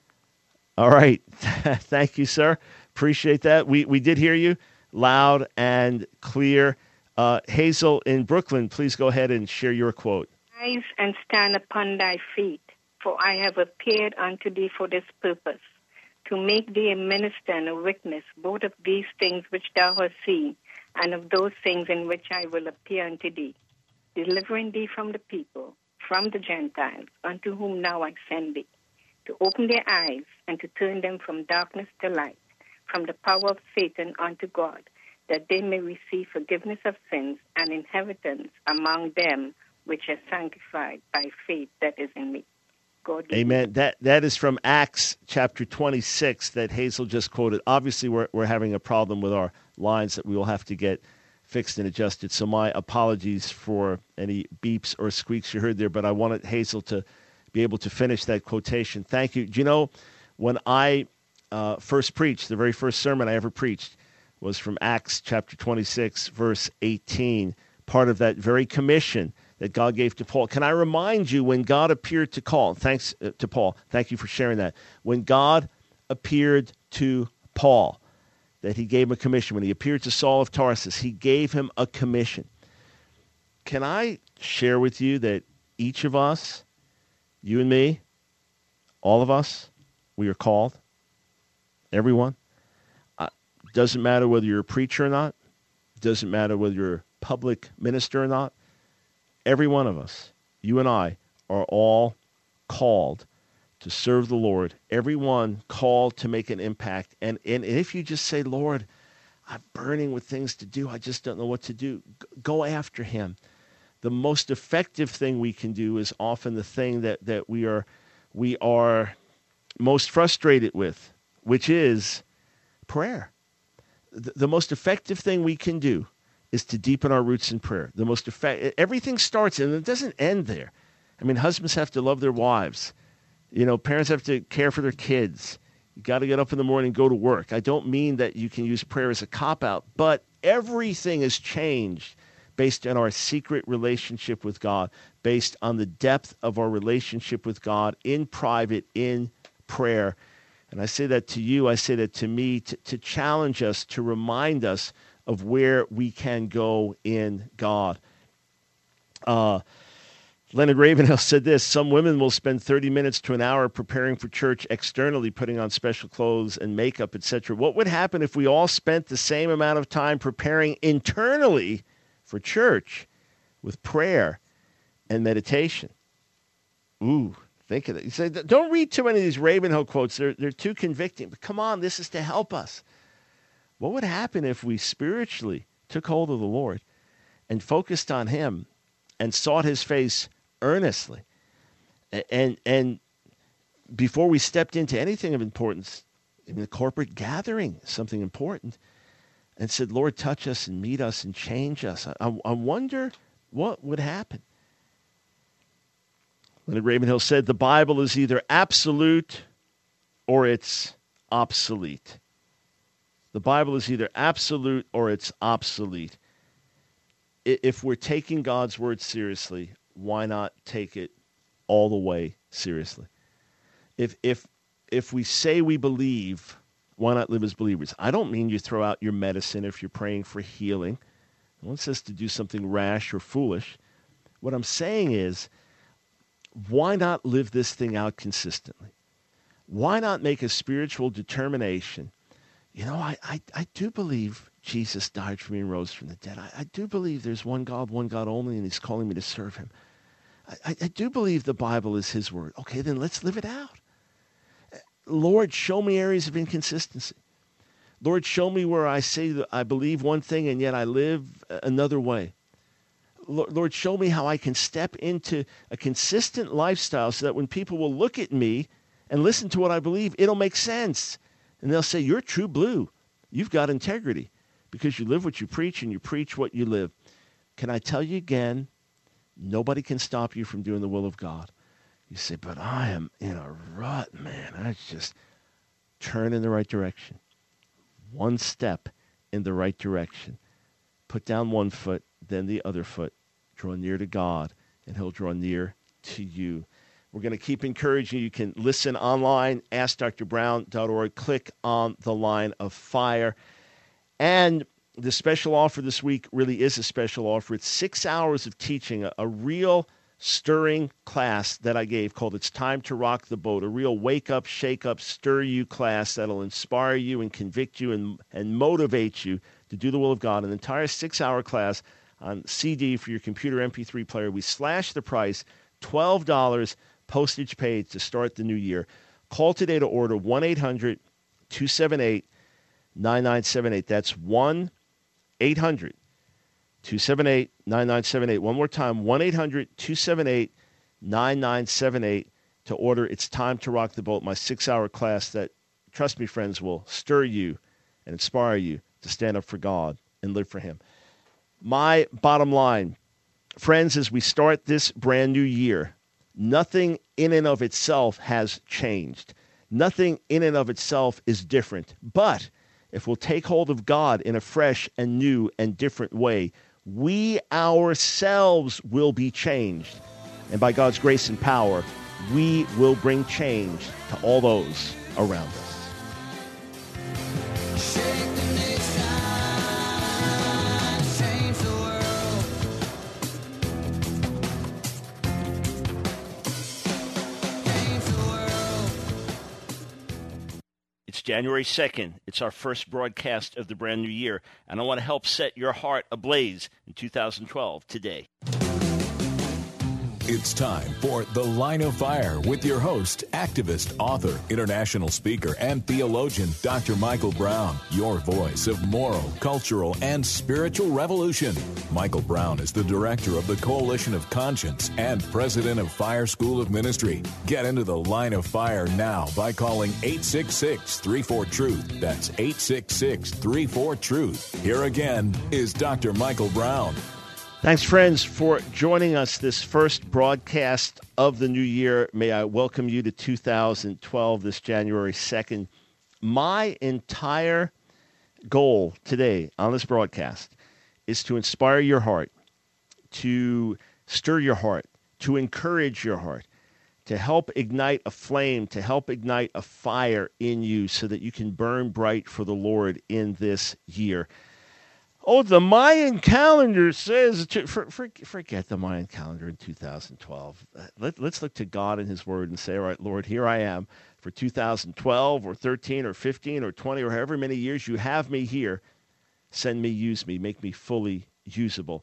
All right. Thank you, sir. Appreciate that. We did hear you loud and clear. Hazel in Brooklyn, please go ahead and share your quote. Rise and stand upon thy feet, for I have appeared unto thee for this purpose, to make thee a minister and a witness, both of these things which thou hast seen, and of those things in which I will appear unto thee, delivering thee from the people, from the Gentiles, unto whom now I send thee, to open their eyes, and to turn them from darkness to light, from the power of Satan unto God, that they may receive forgiveness of sins and inheritance among them which are sanctified by faith that is in me. God. Amen. That is from Acts chapter 26 that Hazel just quoted. Obviously, we're having a problem with our lines that we will have to get fixed and adjusted. So my apologies for any beeps or squeaks you heard there, but I wanted Hazel to be able to finish that quotation. Thank you. Do you know, when I first preached, the very first sermon I ever preached was from Acts chapter 26, verse 18, part of that very commission that God gave to Paul. Can I remind you, when God appeared to Paul, thanks to Paul, thank you for sharing that. When God appeared to Paul, that he gave him a commission. When he appeared to Saul of Tarsus, he gave him a commission. Can I share with you that each of us, you and me, all of us, we are called. Everyone. Doesn't matter whether you're a preacher or not. Doesn't matter whether you're a public minister or not. Every one of us, you and I, are all called to serve the Lord, everyone called to make an impact. And if you just say, Lord, I'm burning with things to do, I just don't know what to do, go after him. The most effective thing we can do is often the thing that we are most frustrated with, which is prayer. The most effective thing we can do is to deepen our roots in prayer. Everything starts, and it doesn't end there. I mean, husbands have to love their wives. Parents have to care for their kids. You got to get up in the morning and go to work. I don't mean that you can use prayer as a cop-out, but everything is changed based on our secret relationship with God, based on the depth of our relationship with God in private, in prayer. And I say that to you, I say that to me, to challenge us, to remind us of where we can go in God. Leonard Ravenhill said this: some women will spend 30 minutes to an hour preparing for church externally, putting on special clothes and makeup, etc. What would happen if we all spent the same amount of time preparing internally for church with prayer and meditation? Ooh, think of it. You say, don't read too many of these Ravenhill quotes. They're too convicting. But come on, this is to help us. What would happen if we spiritually took hold of the Lord and focused on him and sought his face earnestly? And before we stepped into anything of importance, in the corporate gathering, something important, and said, Lord, touch us and meet us and change us. I wonder what would happen. Leonard Ravenhill said, the Bible is either absolute or it's obsolete. The Bible is either absolute or it's obsolete. If we're taking God's word seriously, why not take it all the way seriously? If we say we believe, why not live as believers? I don't mean you throw out your medicine if you're praying for healing. No one says to do something rash or foolish. What I'm saying is, why not live this thing out consistently? Why not make a spiritual determination? I do believe Jesus died for me and rose from the dead. I do believe there's one God only, and he's calling me to serve him. I do believe the Bible is his word. Okay, then let's live it out. Lord, show me areas of inconsistency. Lord, show me where I say that I believe one thing and yet I live another way. Lord, show me how I can step into a consistent lifestyle so that when people will look at me and listen to what I believe, it'll make sense. And they'll say, you're true blue. You've got integrity because you live what you preach and you preach what you live. Can I tell you again, nobody can stop you from doing the will of God. You say, but I am in a rut, man. I just turn in the right direction. One step in the right direction. Put down one foot, then the other foot. Draw near to God, and he'll draw near to you. We're going to keep encouraging you. You can listen online, AskDrBrown.org. Click on the Line of Fire. And the special offer this week really is a special offer. It's 6 hours of teaching, a real stirring class that I gave called It's Time to Rock the Boat, a real wake-up, shake-up, stir-you class that'll inspire you and convict you and motivate you to do the will of God. An entire 6-hour class on CD for your computer MP3 player. We slashed the price, $12, postage paid to start the new year. Call today to order 1-800-278-9978. That's 1-800-278-9978. One more time, 1-800-278-9978 to order It's Time to Rock the Boat, my 6-hour class that, trust me, friends, will stir you and inspire you to stand up for God and live for him. My bottom line, friends, as we start this brand new year, nothing in and of itself has changed. Nothing in and of itself is different. But if we'll take hold of God in a fresh and new and different way, we ourselves will be changed. And by God's grace and power, we will bring change to all those around us. It's January 2nd. It's our first broadcast of the brand new year, and I want to help set your heart ablaze in 2012 today. It's time for The Line of Fire with your host, activist, author, international speaker, and theologian, Dr. Michael Brown, your voice of moral, cultural, and spiritual revolution. Michael Brown is the director of the Coalition of Conscience and president of Fire School of Ministry. Get into The Line of Fire now by calling 866-34-TRUTH. That's 866-34-TRUTH. Here again is Dr. Michael Brown. Thanks, friends, for joining us this first broadcast of the new year. May I welcome you to 2012, this January 2nd. My entire goal today on this broadcast is to inspire your heart, to stir your heart, to encourage your heart, to help ignite a flame, to help ignite a fire in you so that you can burn bright for the Lord in this year. Oh, the Mayan calendar says, forget the Mayan calendar in 2012. Let's look to God and his word and say, all right, Lord, here I am for 2012 or 13 or 15 or 20 or however many years you have me here. Send me, use me, make me fully usable.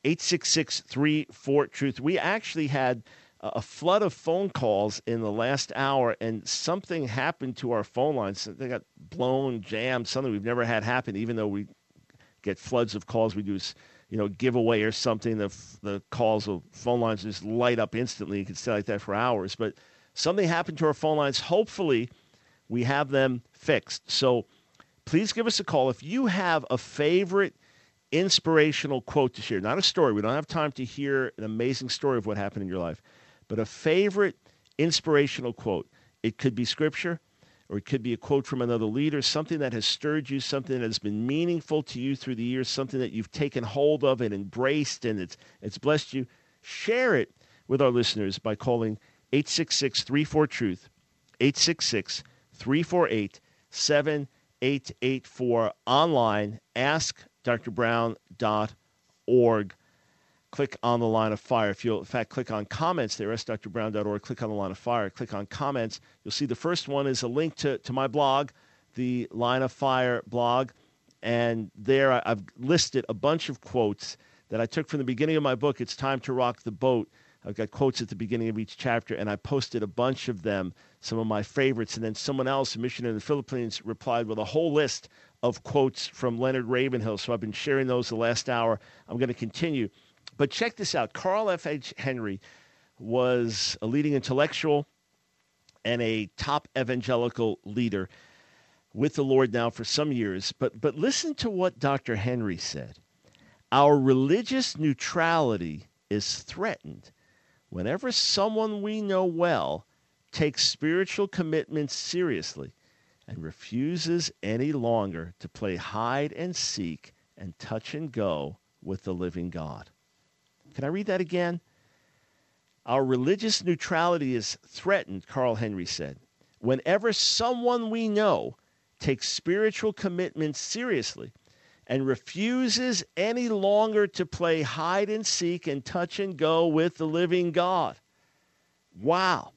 866-34-TRUTH. We actually had a flood of phone calls in the last hour, and something happened to our phone lines. They got blown, jammed, something we've never had happen, even though we get floods of calls. We do, giveaway or something. The calls of phone lines just light up instantly. You can stay like that for hours. But something happened to our phone lines. Hopefully, we have them fixed. So please give us a call if you have a favorite inspirational quote to share. Not a story. We don't have time to hear an amazing story of what happened in your life, but a favorite inspirational quote. It could be scripture, or it could be a quote from another leader, something that has stirred you, something that has been meaningful to you through the years, something that you've taken hold of and embraced, and it's blessed you. Share it with our listeners by calling 866-34-TRUTH, 866-348-7884, online, askdrbrown.org. Click on the Line of Fire. If you'll, in fact, click on comments there, askdrbrown.org, click on the Line of Fire, click on comments. You'll see the first one is a link to my blog, the Line of Fire blog. And there I've listed a bunch of quotes that I took from the beginning of my book, It's Time to Rock the Boat. I've got quotes at the beginning of each chapter, and I posted a bunch of them, some of my favorites. And then someone else, a missionary in the Philippines, replied with a whole list of quotes from Leonard Ravenhill. So I've been sharing those the last hour. I'm going to continue. But check this out. Carl F. H. Henry was a leading intellectual and a top evangelical leader with the Lord now for some years. But listen to what Dr. Henry said. Our religious neutrality is threatened whenever someone we know well takes spiritual commitments seriously and refuses any longer to play hide and seek and touch and go with the living God. Can I read that again? Our religious neutrality is threatened, Carl Henry said, whenever someone we know takes spiritual commitments seriously and refuses any longer to play hide and seek and touch and go with the living God. Wow.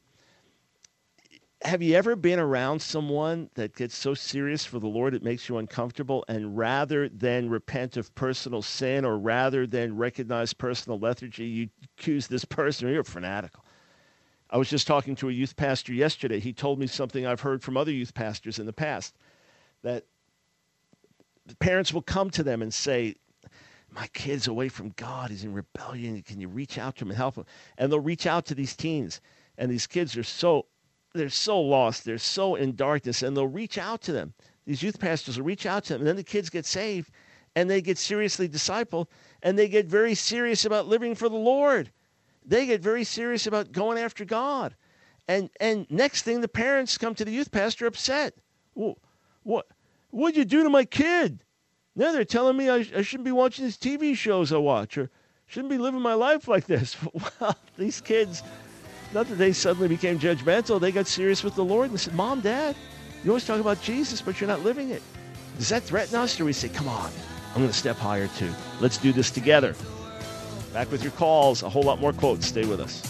Have you ever been around someone that gets so serious for the Lord it makes you uncomfortable, and rather than repent of personal sin or rather than recognize personal lethargy, you accuse this person, you're fanatical? I was just talking to a youth pastor yesterday. He told me something I've heard from other youth pastors in the past, that the parents will come to them and say, my kid's away from God. He's in rebellion. Can you reach out to him and help him? And they'll reach out to these teens, and these kids are they're so lost. They're so in darkness, and they'll reach out to them. These youth pastors will reach out to them, and then the kids get saved, and they get seriously discipled, and they get very serious about living for the Lord. They get very serious about going after God. And next thing, the parents come to the youth pastor upset. Well, what'd you do to my kid? Now they're telling me I shouldn't be watching these TV shows I watch, or shouldn't be living my life like this. Well, these kids, not that they suddenly became judgmental, they got serious with the Lord and said, Mom, Dad, you always talk about Jesus, but you're not living it. Does that threaten us? Or we say, come on, I'm going to step higher too. Let's do this together. Back with your calls, a whole lot more quotes. Stay with us.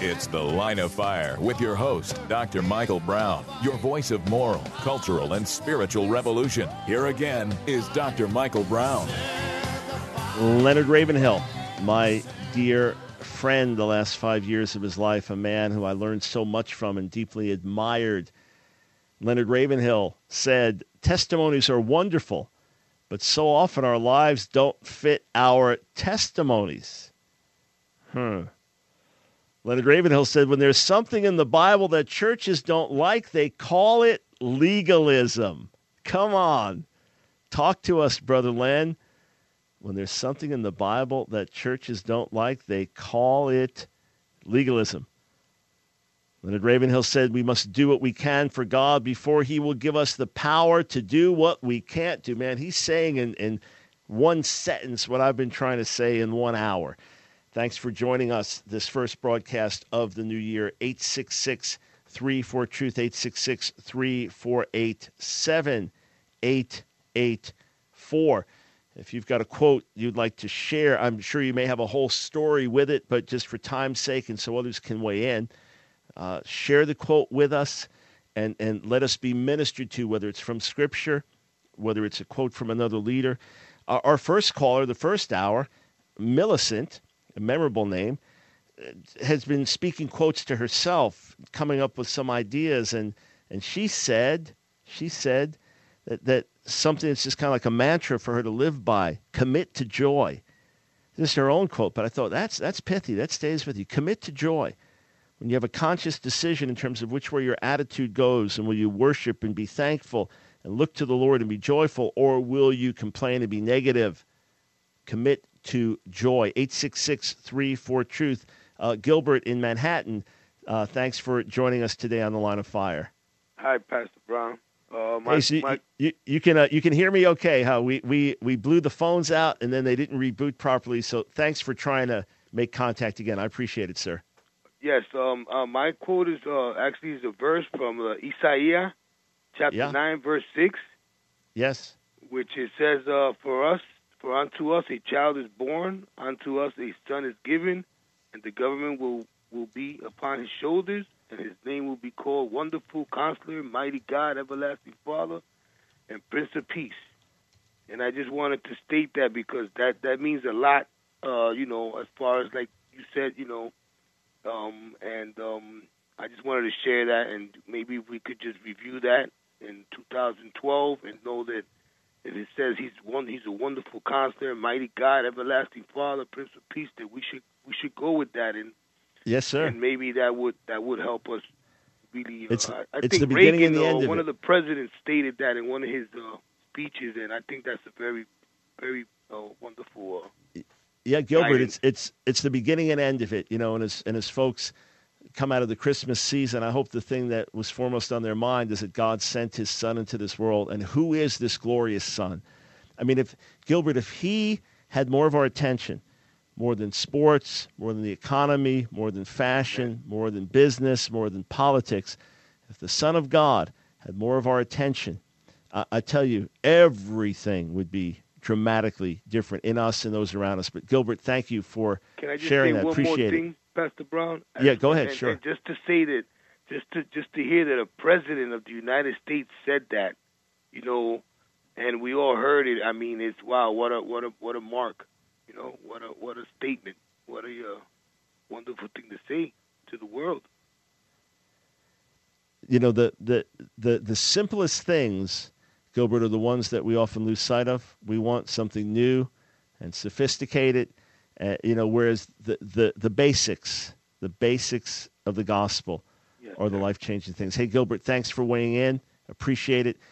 It's The Line of Fire with your host, Dr. Michael Brown, your voice of moral, cultural, and spiritual revolution. Here again is Dr. Michael Brown. Leonard Ravenhill, my dear friend the last 5 years of his life, a man who I learned so much from and deeply admired. Leonard Ravenhill said, testimonies are wonderful, but so often our lives don't fit our testimonies. Leonard Ravenhill said, when there's something in the Bible that churches don't like, they call it legalism. Come on. Talk to us, Brother Len. When there's something in the Bible that churches don't like, they call it legalism. Leonard Ravenhill said, we must do what we can for God before he will give us the power to do what we can't do. Man, he's saying in one sentence what I've been trying to say in 1 hour. Thanks for joining us this first broadcast of the new year. 866-34-TRUTH, 866-348-7884. If you've got a quote you'd like to share, I'm sure you may have a whole story with it, but just for time's sake and so others can weigh in, share the quote with us and let us be ministered to, whether it's from Scripture, whether it's a quote from another leader. Our first caller, the first hour, Millicent, a memorable name, has been speaking quotes to herself, coming up with some ideas, and she said that something that's just kind of like a mantra for her to live by: commit to joy. This is her own quote, but I thought that's pithy. That stays with you. Commit to joy. When you have a conscious decision in terms of which way your attitude goes, and will you worship and be thankful and look to the Lord and be joyful, or will you complain and be negative? Commit to joy. 866-34-TRUTH. Gilbert in Manhattan, thanks for joining us today on the Line of Fire. Hi, Pastor Brown. You can hear me okay, huh? We blew the phones out and then they didn't reboot properly, so thanks for trying to make contact again. I appreciate it, sir. Yes, my quote is actually is a verse from Isaiah chapter 9, verse 6. Yes. Which it says, for unto us a child is born, unto us a son is given, and the government will be upon his shoulders, and his name will be called Wonderful Counselor, Mighty God, Everlasting Father, and Prince of Peace. And I just wanted to state that because that means a lot, as far as like you said, I just wanted to share that, and maybe if we could just review that in 2012 and know that if it says he's a wonderful counselor, mighty God, everlasting Father, Prince of Peace, that we should go with that, and yes, sir, and maybe that would help us really. It's I the think beginning Reagan, and the end of one it. of the presidents, stated that in one of his speeches, and I think that's a very, very wonderful. Yeah, Gilbert, guidance. it's the beginning and end of it, and as folks come out of the Christmas season, I hope the thing that was foremost on their mind is that God sent his Son into this world, and who is this glorious Son? I mean, if he had more of our attention, more than sports, more than the economy, more than fashion, more than business, more than politics, if the Son of God had more of our attention, I tell you, everything would be dramatically different in us and those around us. But Gilbert, thank you for Can I just sharing say that. one Appreciate more it. thing, Pastor Brown? Yeah, go ahead. Sure. And just to say that, just to hear that a president of the United States said that, and we all heard it. I mean, it's wow, what a mark, what a statement, what a wonderful thing to say to the world. The simplest things, Gilbert, are the ones that we often lose sight of. We want something new and sophisticated, whereas the basics of the gospel are the life-changing things. Hey, Gilbert, thanks for weighing in. Appreciate it.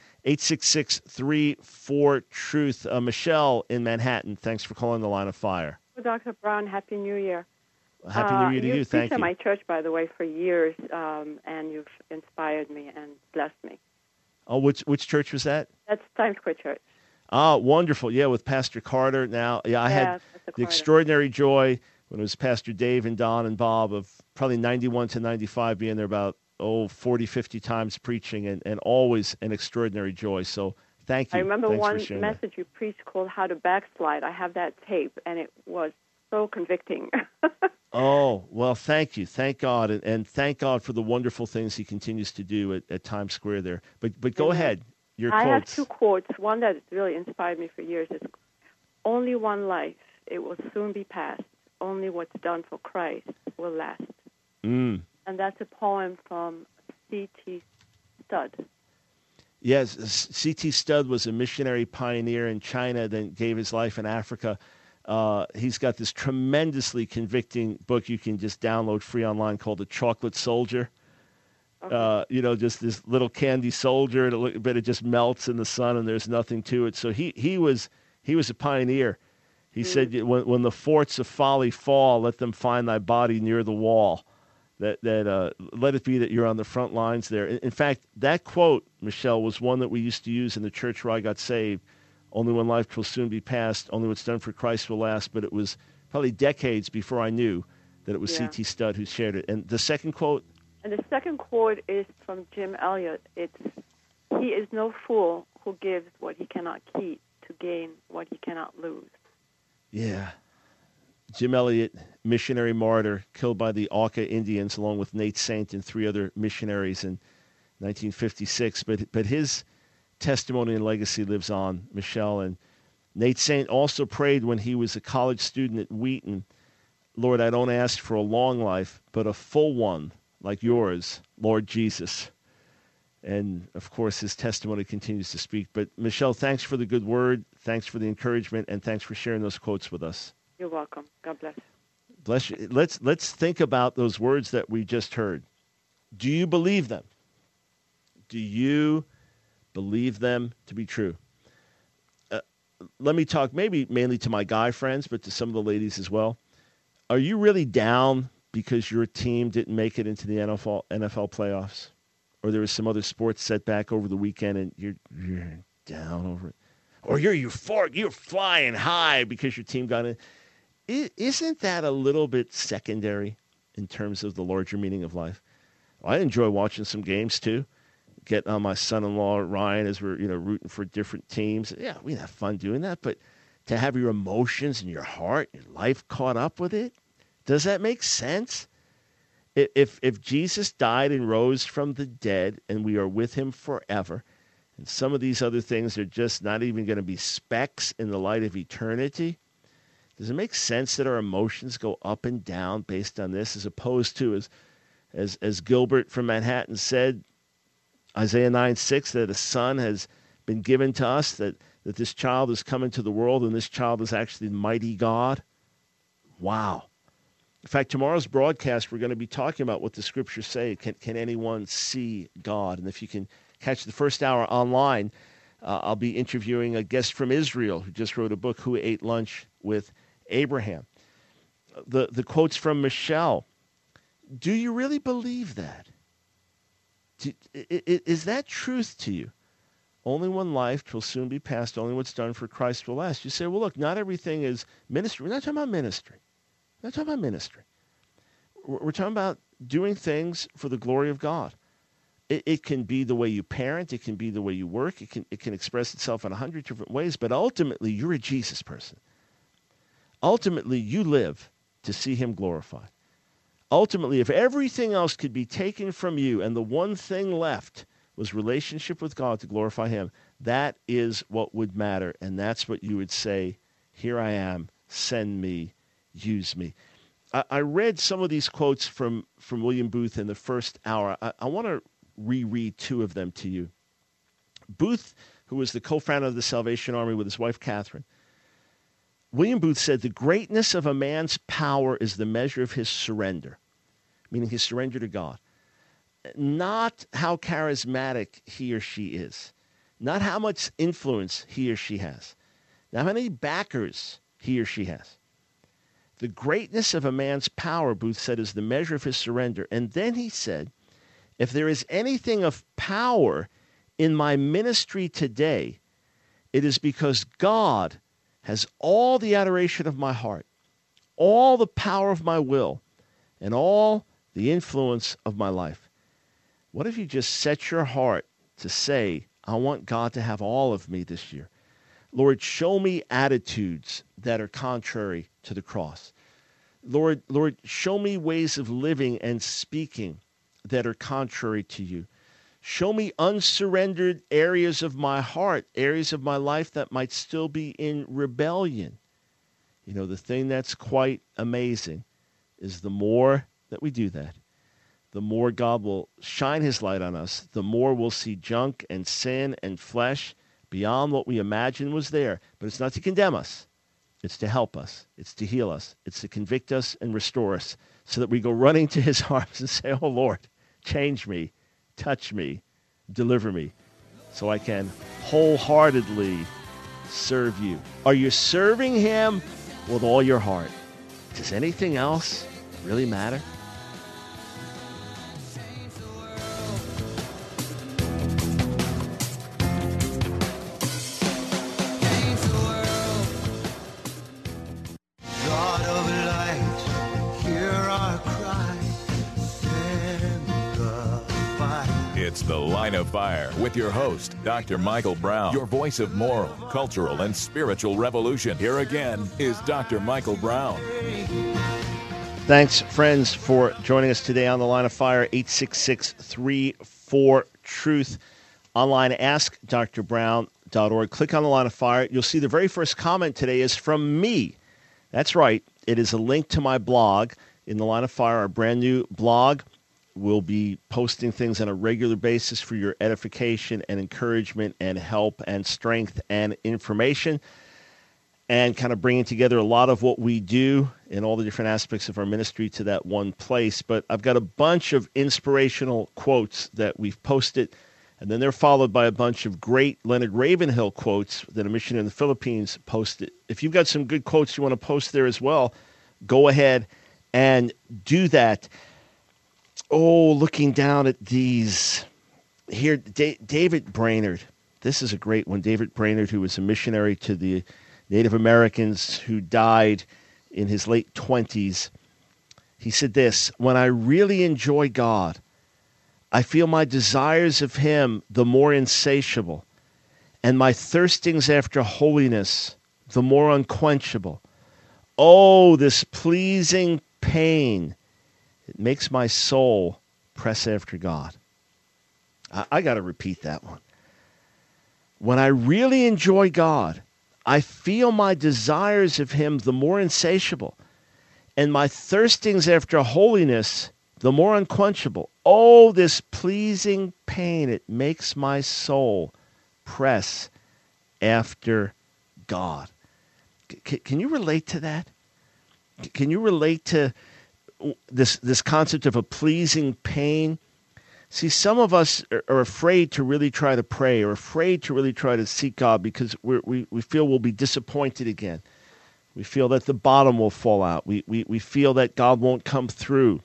866-34-TRUTH. Michelle in Manhattan, thanks for calling the Line of Fire. Well, Dr. Brown, Happy New Year. Happy New Year to you. You've Thank preached you. at my church, by the way, for years, and you've inspired me and blessed me. Oh, which church was that? That's Times Square Church. Oh, wonderful. Yeah, with Pastor Carter now. Yeah, I had the extraordinary joy when it was Pastor Dave and Don and Bob of probably 91 to 95 being there about 40, 50 times preaching, and always an extraordinary joy. So thank you. I remember Thanks one message you preached called How to Backslide. I have that tape, and it was so convicting. Oh, well, thank you. Thank God. And thank God for the wonderful things he continues to do at Times Square there. But go ahead. Your I have quotes. 2 quotes. One that really inspired me for years is, "Only one life. It will soon be past. Only what's done for Christ will last." Mm. And that's a poem from C.T. Studd. Yes, C.T. Studd was a missionary pioneer in China, then gave his life in Africa. He's got this tremendously convicting book you can just download free online called The Chocolate Soldier. Okay. Just this little candy soldier, but it just melts in the sun and there's nothing to it. So he was a pioneer. He said, when the forts of folly fall, let them find thy body near the wall. That let it be that you're on the front lines there. In fact, that quote, Michelle, was one that we used to use in the church where I got saved. Only one life will soon be past. Only what's done for Christ will last. But it was probably decades before I knew that it was C.T. Studd who shared it. And the second quote? And the second quote is from Jim Elliot. It's, "He is no fool who gives what he cannot keep to gain what he cannot lose." Yeah. Jim Elliot, missionary martyr, killed by the Auca Indians along with Nate Saint and 3 other missionaries in 1956. But his testimony and legacy lives on, Michelle. And Nate Saint also prayed when he was a college student at Wheaton, "Lord, I don't ask for a long life, but a full one like yours, Lord Jesus." And, of course, his testimony continues to speak. But, Michelle, thanks for the good word. Thanks for the encouragement. And thanks for sharing those quotes with us. You're welcome. God bless. Bless you. Let's think about those words that we just heard. Do you believe them? Do you believe them to be true? Let me talk maybe mainly to my guy friends, but to some of the ladies as well. Are you really down because your team didn't make it into the NFL playoffs? Or there was some other sports setback over the weekend and you're down over it? Or you're euphoric, you're flying high because your team got in? Isn't that a little bit secondary in terms of the larger meaning of life? I enjoy watching some games too. Getting on my son-in-law Ryan as we're rooting for different teams. Yeah, we have fun doing that. But to have your emotions and your heart, your life caught up with it, does that make sense? If Jesus died and rose from the dead and we are with him forever, and some of these other things are just not even going to be specks in the light of eternity, does it make sense that our emotions go up and down based on this, as opposed to, as Gilbert from Manhattan said, Isaiah 9:6, that a son has been given to us, that this child is coming to the world, and this child is actually the mighty God? Wow. In fact, tomorrow's broadcast, we're going to be talking about what the scriptures say. Can anyone see God? And if you can catch the first hour online, I'll be interviewing a guest from Israel who just wrote a book, Who Ate Lunch with Abraham. The quotes from Michelle. Do you really believe that? Is that truth to you? Only one life will soon be past. Only what's done for Christ will last. You say, well, look, not everything is ministry. We're not talking about ministry. We're not talking about ministry. We're talking about doing things for the glory of God. It can be the way you parent. It can be the way you work. It can express itself in 100 different ways. But ultimately, you're a Jesus person. Ultimately, you live to see him glorified. Ultimately, if everything else could be taken from you and the one thing left was relationship with God to glorify him, that is what would matter. And that's what you would say, here I am, send me, use me. I read some of these quotes from William Booth in the first hour. I want to reread 2 of them to you. Booth, who was the co-founder of the Salvation Army with his wife, Catherine, William Booth said, the greatness of a man's power is the measure of his surrender, meaning his surrender to God. Not how charismatic he or she is, not how much influence he or she has, not how many backers he or she has. The greatness of a man's power, Booth said, is the measure of his surrender. And then he said, if there is anything of power in my ministry today, it is because God has all the adoration of my heart, all the power of my will, and all the influence of my life. What if you just set your heart to say, I want God to have all of me this year? Lord, show me attitudes that are contrary to the cross. Lord, show me ways of living and speaking that are contrary to you. Show me unsurrendered areas of my heart, areas of my life that might still be in rebellion. You know, the thing that's quite amazing is the more that we do that, the more God will shine his light on us, the more we'll see junk and sin and flesh beyond what we imagined was there. But it's not to condemn us. It's to help us. It's to heal us. It's to convict us and restore us so that we go running to his arms and say, oh, Lord, change me, touch me, deliver me, so I can wholeheartedly serve you. Are you serving him with all your heart? Does anything else really matter? God of light, hear our cry, send the fire. It's The Line of Fire with your host, Dr. Michael Brown, your voice of moral, cultural, and spiritual revolution. Here again is Dr. Michael Brown. Thanks, friends, for joining us today on The Line of Fire, 866-34-TRUTH. Online, askdrbrown.org. Click on The Line of Fire. You'll see the very first comment today is from me. That's right. It is a link to my blog in The Line of Fire, our brand new blog. We'll be posting things on a regular basis for your edification and encouragement and help and strength and information, and kind of bringing together a lot of what we do in all the different aspects of our ministry to that one place. But I've got a bunch of inspirational quotes that we've posted, and then they're followed by a bunch of great Leonard Ravenhill quotes that a missionary in the Philippines posted. If you've got some good quotes you want to post there as well, go ahead and do that. Oh, looking down at these here, David Brainerd. This is a great one. David Brainerd, who was a missionary to the Native Americans who died in his late 20s. He said this: when I really enjoy God, I feel my desires of him the more insatiable, and my thirstings after holiness the more unquenchable. Oh, this pleasing pain! It makes my soul press after God. I got to repeat that one. When I really enjoy God, I feel my desires of him the more insatiable, and my thirstings after holiness the more unquenchable. Oh, this pleasing pain, it makes my soul press after God. Can you relate to that? Can you relate to this concept of a pleasing pain? See, some of us are afraid to really try to pray or afraid to really try to seek God because we feel we'll be disappointed again. We feel that the bottom will fall out. We feel that God won't come through.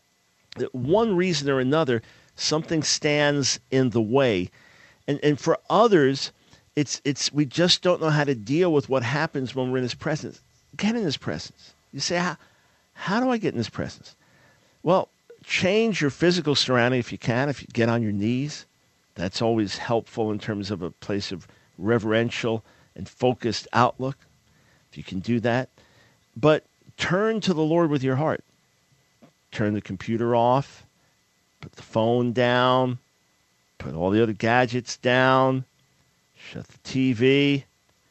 One reason or another, something stands in the way. And for others, it's we just don't know how to deal with what happens when we're in his presence. Get in his presence. You say, how do I get in his presence? Well, change your physical surrounding if you can. If you get on your knees, that's always helpful in terms of a place of reverential and focused outlook, if you can do that. But turn to the Lord with your heart. Turn the computer off, put the phone down, put all the other gadgets down, shut the TV,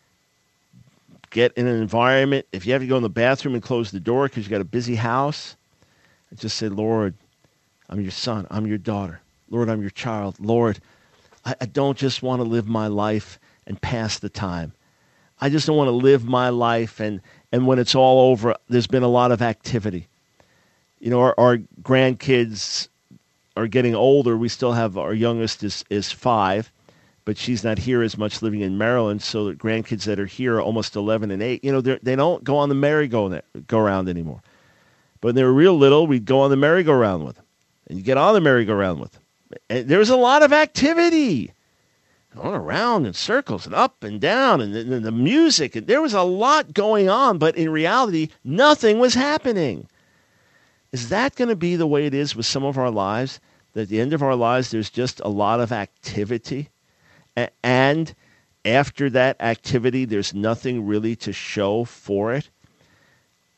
get in an environment. If you have to go in the bathroom and close the door because you got a busy house, just say, Lord, I'm your son. I'm your daughter. Lord, I'm your child. Lord, I don't just want to live my life and pass the time. I just don't want to live my life and when it's all over, there's been a lot of activity. You know, our grandkids are getting older. We still have our youngest is 5. But she's not here as much, living in Maryland, so the grandkids that are here are almost 11 and 8. You know, they don't go on the merry-go-round anymore. But when they were real little, we'd go on the merry-go-round with them. And you get on the merry-go-round with them. And there was a lot of activity. Going around in circles and up and down and the music. And there was a lot going on, but in reality, nothing was happening. Is that going to be the way it is with some of our lives? That at the end of our lives, there's just a lot of activity? And after that activity, there's nothing really to show for it.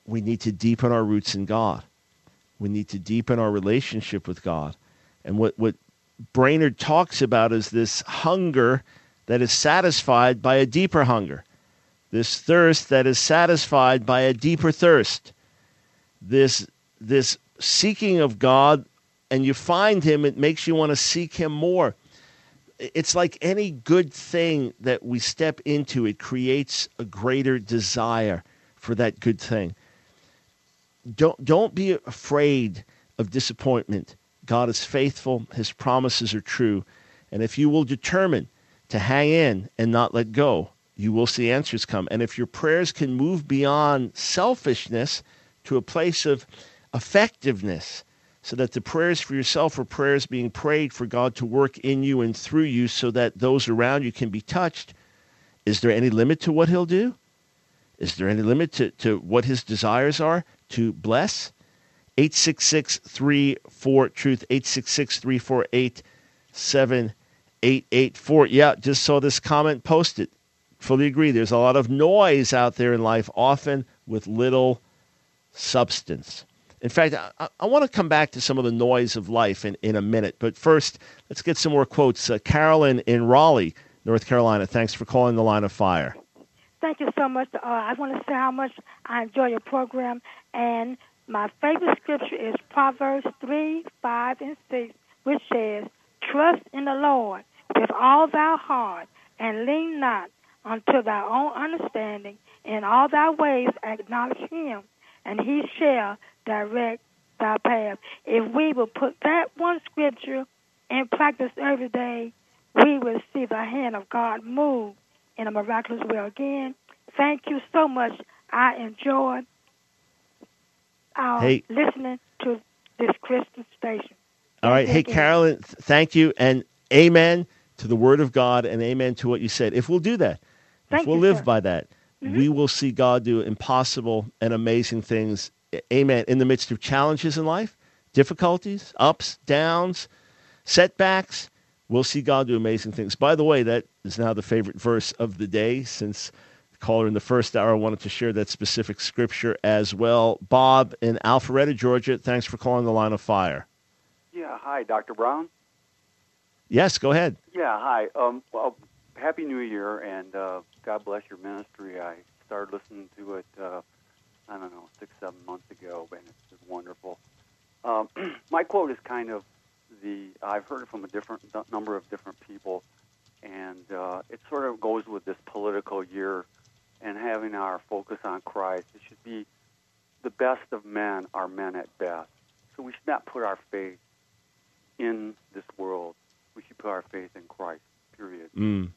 we need to deepen our roots in God. We need to deepen our relationship with God. And what Brainerd talks about is this hunger that is satisfied by a deeper hunger, this thirst that is satisfied by a deeper thirst, this seeking of God, and you find him, it makes you want to seek him more. It's like any good thing that we step into, it creates a greater desire for that good thing. Don't be afraid of disappointment. God is faithful. His promises are true. And if you will determine to hang in and not let go, you will see answers come. And if your prayers can move beyond selfishness to a place of effectiveness, so that the prayers for yourself are prayers being prayed for God to work in you and through you so that those around you can be touched, is there any limit to what he'll do? Is there any limit to what his desires are to bless? 866-34-TRUTH, 866-348-7884. Yeah, just saw this comment posted. Fully agree. There's a lot of noise out there in life, often with little substance. In fact, I want to come back to some of the noise of life in a minute. But first, let's get some more quotes. Carolyn in Raleigh, North Carolina, thanks for calling the Line of Fire. Thank you so much. I want to say how much I enjoy your program. And my favorite scripture is Proverbs 3:5-6, which says, "Trust in the Lord with all thy heart, and lean not unto thy own understanding. In all thy ways acknowledge him, and he shall direct thy path." If we will put that one scripture in practice every day, we will see the hand of God move in a miraculous way. Again, thank you so much. I enjoyed listening to this Christian station. All right. Hey, Carolyn, thank you. And amen to the word of God and amen to what you said. If we'll do that, if we'll live by that, we will see God do impossible and amazing things. Amen. In the midst of challenges in life, difficulties, ups, downs, setbacks, we'll see God do amazing things. By the way, that is now the favorite verse of the day, since the caller in the first hour wanted to share that specific scripture as well. Bob in Alpharetta, Georgia, thanks for calling the Line of Fire. Yeah, hi, Dr. Brown. Yes, go ahead. Yeah, hi. Well, Happy New Year, and God bless your ministry. I started listening to it, 6-7 months ago, and it's just wonderful. My quote is kind of I've heard it from a number of different people, and it sort of goes with this political year and having our focus on Christ. It should be the best of men are men at best. So we should not put our faith in this world. We should put our faith in Christ, period.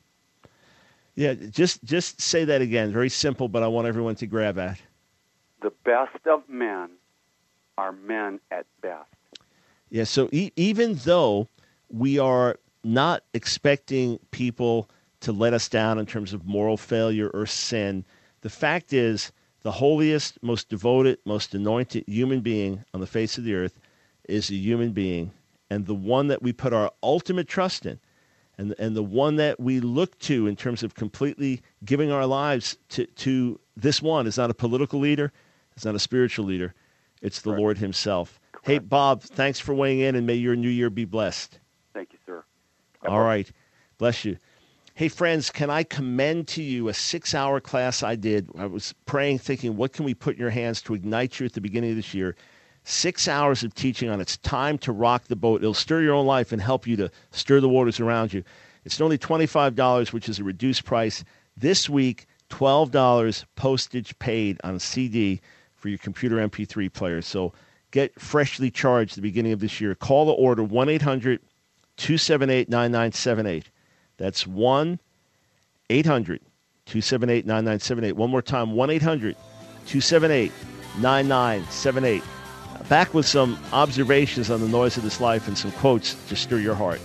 Yeah, just say that again. Very simple, but I want everyone to grab at. The best of men are men at best. Yeah, so even though we are not expecting people to let us down in terms of moral failure or sin, the fact is the holiest, most devoted, most anointed human being on the face of the earth is a human being, and the one that we put our ultimate trust in, and the one that we look to in terms of completely giving our lives to this one is not a political leader, it's not a spiritual leader, it's the Lord himself. Correct. Hey, Bob, thanks for weighing in, and may your new year be blessed. Thank you, sir. All right. Bless you. Hey, friends, can I commend to you a 6-hour class I did? I was praying, thinking, what can we put in your hands to ignite you at the beginning of this year? 6 hours of teaching on It's Time to Rock the Boat. It'll stir your own life and help you to stir the waters around you. It's only $25, which is a reduced price. This week, $12 postage paid on CD for your computer MP3 player. So get freshly charged at the beginning of this year. Call the order 1-800-278-9978. That's 1-800-278-9978. One more time, 1-800-278-9978. Back with some observations on the noise of this life and some quotes to stir your heart.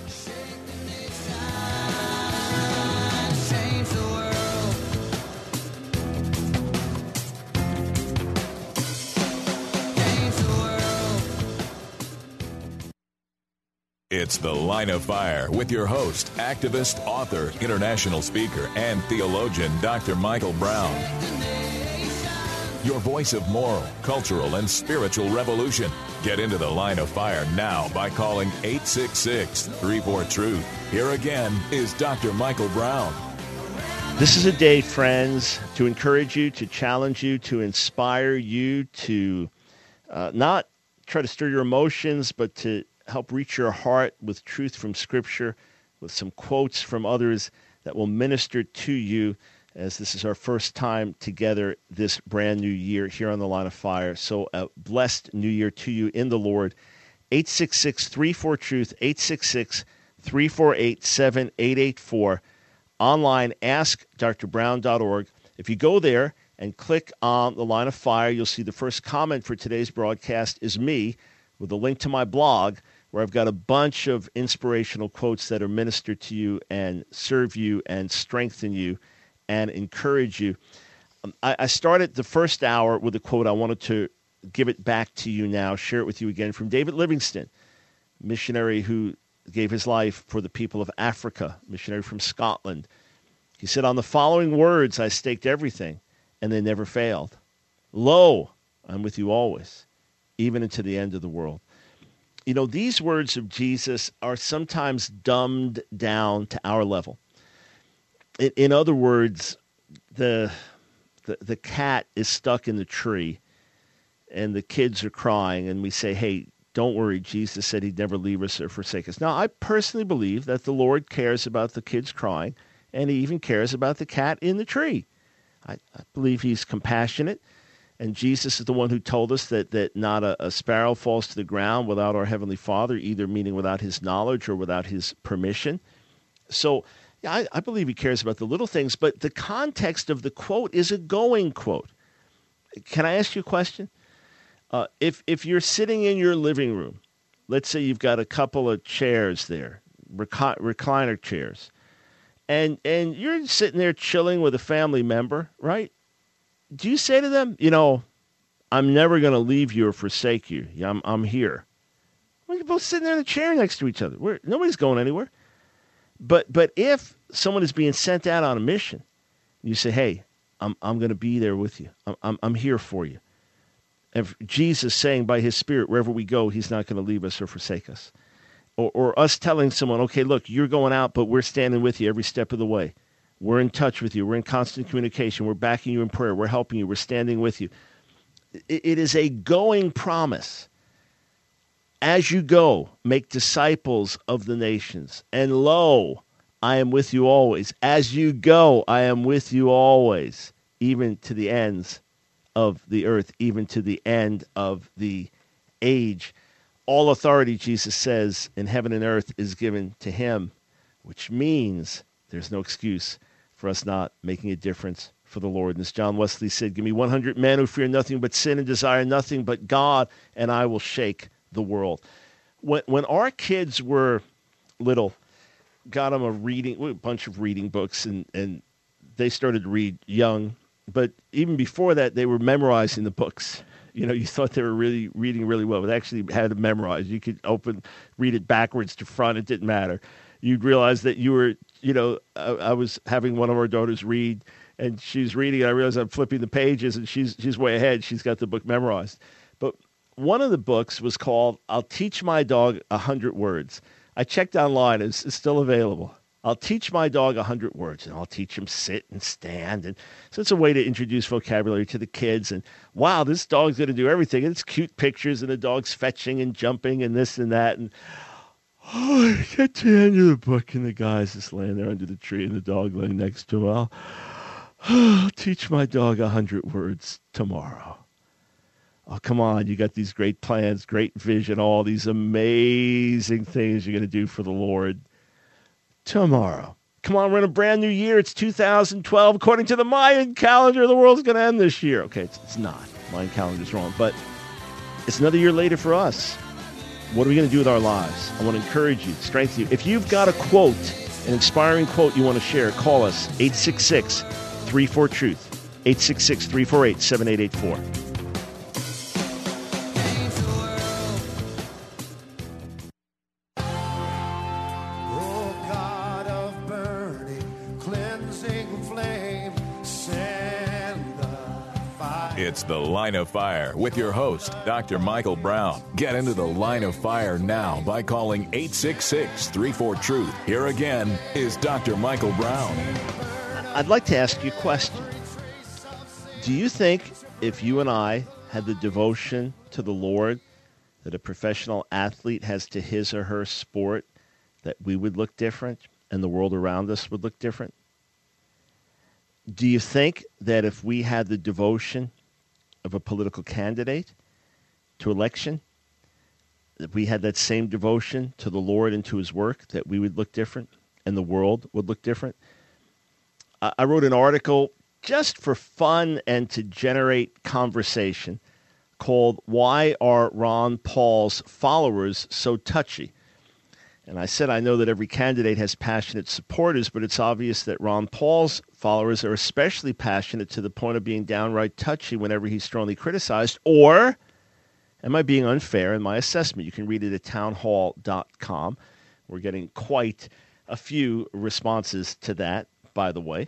It's The Line of Fire with your host, activist, author, international speaker, and theologian, Dr. Michael Brown. your voice of moral, cultural, and spiritual revolution. Get into the line of fire now by calling 866-34-TRUTH. Here again is Dr. Michael Brown. This is a day, friends, to encourage you, to challenge you, to inspire you, to not try to stir your emotions, but to help reach your heart with truth from Scripture, with some quotes from others that will minister to you, as this is our first time together this brand new year here on the Line of Fire. So a blessed new year to you in the Lord. 866-34-TRUTH, 866-348-7884. Online, askdrbrown.org. If you go there and click on the Line of Fire, you'll see the first comment for today's broadcast is me, with a link to my blog, where I've got a bunch of inspirational quotes that are ministered to you and serve you and strengthen you and encourage you. I started the first hour with a quote. I wanted to give it back to you now, share it with you again, from David Livingstone, missionary who gave his life for the people of Africa, missionary from Scotland. He said, "On the following words I staked everything, and they never failed. Lo, I'm with you always, even into the end of the world." You know, these words of Jesus are sometimes dumbed down to our level. In other words, the cat is stuck in the tree, and the kids are crying, and we say, "Hey, don't worry, Jesus said he'd never leave us or forsake us." Now, I personally believe that the Lord cares about the kids crying, and he even cares about the cat in the tree. I believe he's compassionate. And Jesus is the one who told us that not a sparrow falls to the ground without our Heavenly Father, either meaning without his knowledge or without his permission. So yeah, I believe he cares about the little things, but the context of the quote is a going quote. Can I ask you a question? If you're sitting in your living room, let's say you've got a couple of chairs there, recliner chairs, and you're sitting there chilling with a family member, right? Do you say to them, you know, "I'm never going to leave you or forsake you. I'm here"? Well, you're both sitting there in a chair next to each other. Nobody's going anywhere. But if someone is being sent out on a mission, you say, "Hey, I'm going to be there with you. I'm here for you." And Jesus saying by his Spirit, wherever we go, he's not going to leave us or forsake us. Or us telling someone, "Okay, look, you're going out, but we're standing with you every step of the way. We're in touch with you. We're in constant communication. We're backing you in prayer. We're helping you. We're standing with you." It is a going promise. As you go, make disciples of the nations. And lo, I am with you always. As you go, I am with you always, even to the ends of the earth, even to the end of the age. All authority, Jesus says, in heaven and earth is given to him, which means there's no excuse for us not making a difference for the Lord. And as John Wesley said, "Give me 100 men who fear nothing but sin and desire nothing but God, and I will shake the world." When our kids were little, got them a bunch of reading books, and they started to read young. But even before that, they were memorizing the books. You know, you thought they were really reading really well, but they actually had to memorize. You could read it backwards to front. It didn't matter. You'd realize that you were, I was having one of our daughters read, and she's reading, and I realized I'm flipping the pages, and she's way ahead. She's got the book memorized. But one of the books was called "I'll Teach My Dog 100 Words." I checked online. It's still available. "I'll teach my dog 100 words, and I'll teach him sit and stand." And so it's a way to introduce vocabulary to the kids. And wow, this dog's going to do everything. And it's cute pictures, and the dog's fetching and jumping and this and that. And I get to the end of the book, and the guy's just laying there under the tree, and the dog laying next to him. I'll teach my dog 100 words tomorrow. Oh, come on. You got these great plans, great vision, all these amazing things you're going to do for the Lord tomorrow. Come on, we're in a brand new year. It's 2012. According to the Mayan calendar, the world's going to end this year. Okay, it's not. Mayan calendar's wrong, but it's another year later for us. What are we going to do with our lives? I want to encourage you, strengthen you. If you've got a quote, an inspiring quote you want to share, call us, 866-34-TRUTH, 866-348-7884. It's The Line of Fire with your host, Dr. Michael Brown. Get into the Line of Fire now by calling 866-34-TRUTH. Here again is Dr. Michael Brown. I'd like to ask you a question. Do you think if you and I had the devotion to the Lord that a professional athlete has to his or her sport, that we would look different and the world around us would look different? Do you think that if we had the devotion of a political candidate to election, that we had that same devotion to the Lord and to his work, that we would look different and the world would look different? I wrote an article just for fun and to generate conversation called "Why Are Ron Paul's Followers So Touchy?" And I said, I know that every candidate has passionate supporters, but it's obvious that Ron Paul's followers are especially passionate to the point of being downright touchy whenever he's strongly criticized. Or am I being unfair in my assessment? You can read it at townhall.com. We're getting quite a few responses to that, by the way.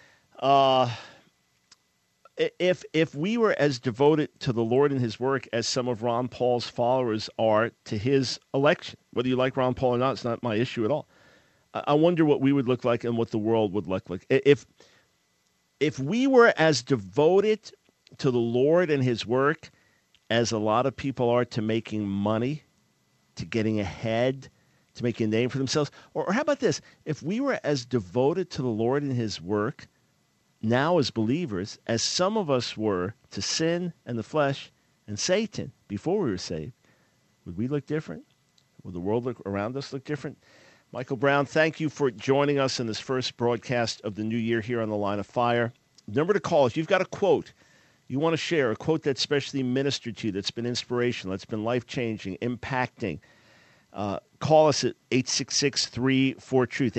If we were as devoted to the Lord and his work as some of Ron Paul's followers are to his election, whether you like Ron Paul or not, it's not my issue at all. I wonder what we would look like and what the world would look like. If we were as devoted to the Lord and his work as a lot of people are to making money, to getting ahead, to making a name for themselves, or how about this? If we were as devoted to the Lord and his work now as believers as some of us were to sin and the flesh and Satan before we were saved, would we look different? Would the world around us look different? Michael Brown, thank you for joining us in this first broadcast of the new year here on The Line of Fire. Number to call, if you've got a quote you want to share, a quote that's specially ministered to you, that's been inspirational, that's been life-changing, impacting, call us at 866-34-TRUTH,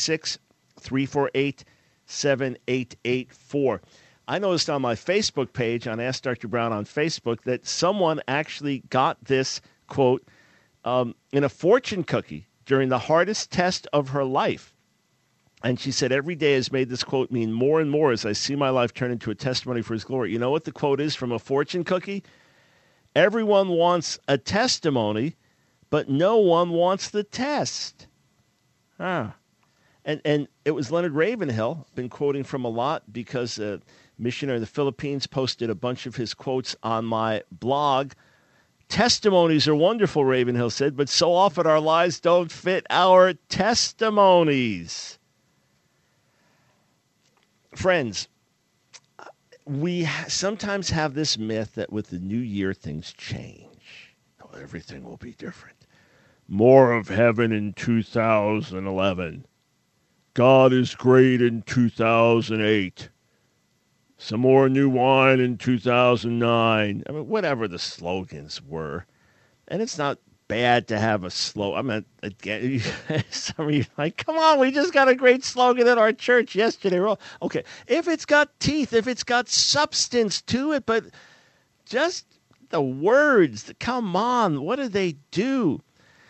866-348-7884. I noticed on my Facebook page, on Ask Dr. Brown on Facebook, that someone actually got this quote in a fortune cookie during the hardest test of her life. And she said, every day has made this quote mean more and more as I see my life turn into a testimony for his glory. You know what the quote is from a fortune cookie? Everyone wants a testimony, but no one wants the test. And it was Leonard Ravenhill, been quoting from a lot because a missionary in the Philippines posted a bunch of his quotes on my blog. Testimonies are wonderful, Ravenhill said, but so often our lives don't fit our testimonies. Friends, we sometimes have this myth that with the new year things change. Oh, everything will be different. More of heaven in 2011. God is great in 2008. Some more new wine in 2009. I mean, whatever the slogans were. And it's not bad to have a slogan. I mean, again, some of you are like, come on, we just got a great slogan at our church yesterday. Okay, if it's got teeth, if it's got substance to it, but just the words, come on, what do they do?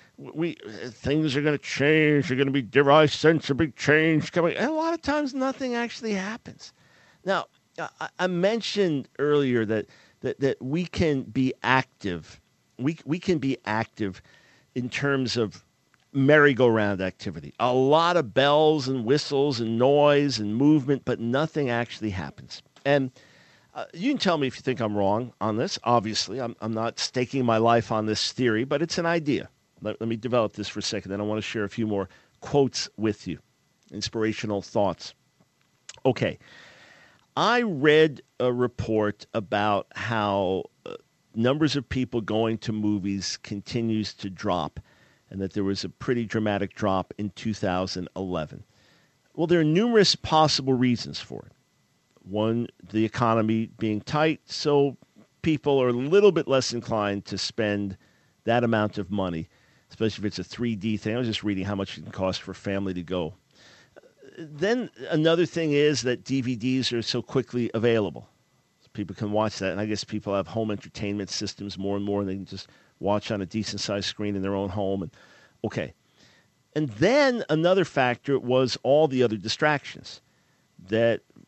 Things are going to change. They're going to be different. I sense a big change coming. And a lot of times nothing actually happens. Now, I mentioned earlier that we can be active. We can be active in terms of merry-go-round activity. A lot of bells and whistles and noise and movement, but nothing actually happens. And you can tell me if you think I'm wrong on this. Obviously, I'm not staking my life on this theory, but it's an idea. Let me develop this for a second. Then I want to share a few more quotes with you, inspirational thoughts. Okay. I read a report about how numbers of people going to movies continues to drop and that there was a pretty dramatic drop in 2011. Well, there are numerous possible reasons for it. One, the economy being tight, so people are a little bit less inclined to spend that amount of money, especially if it's a 3D thing. I was just reading how much it can cost for a family to go. Then another thing is that DVDs are so quickly available. So people can watch that. And I guess people have home entertainment systems more and more, and they can just watch on a decent-sized screen in their own home. And okay. And then another factor was all the other distractions that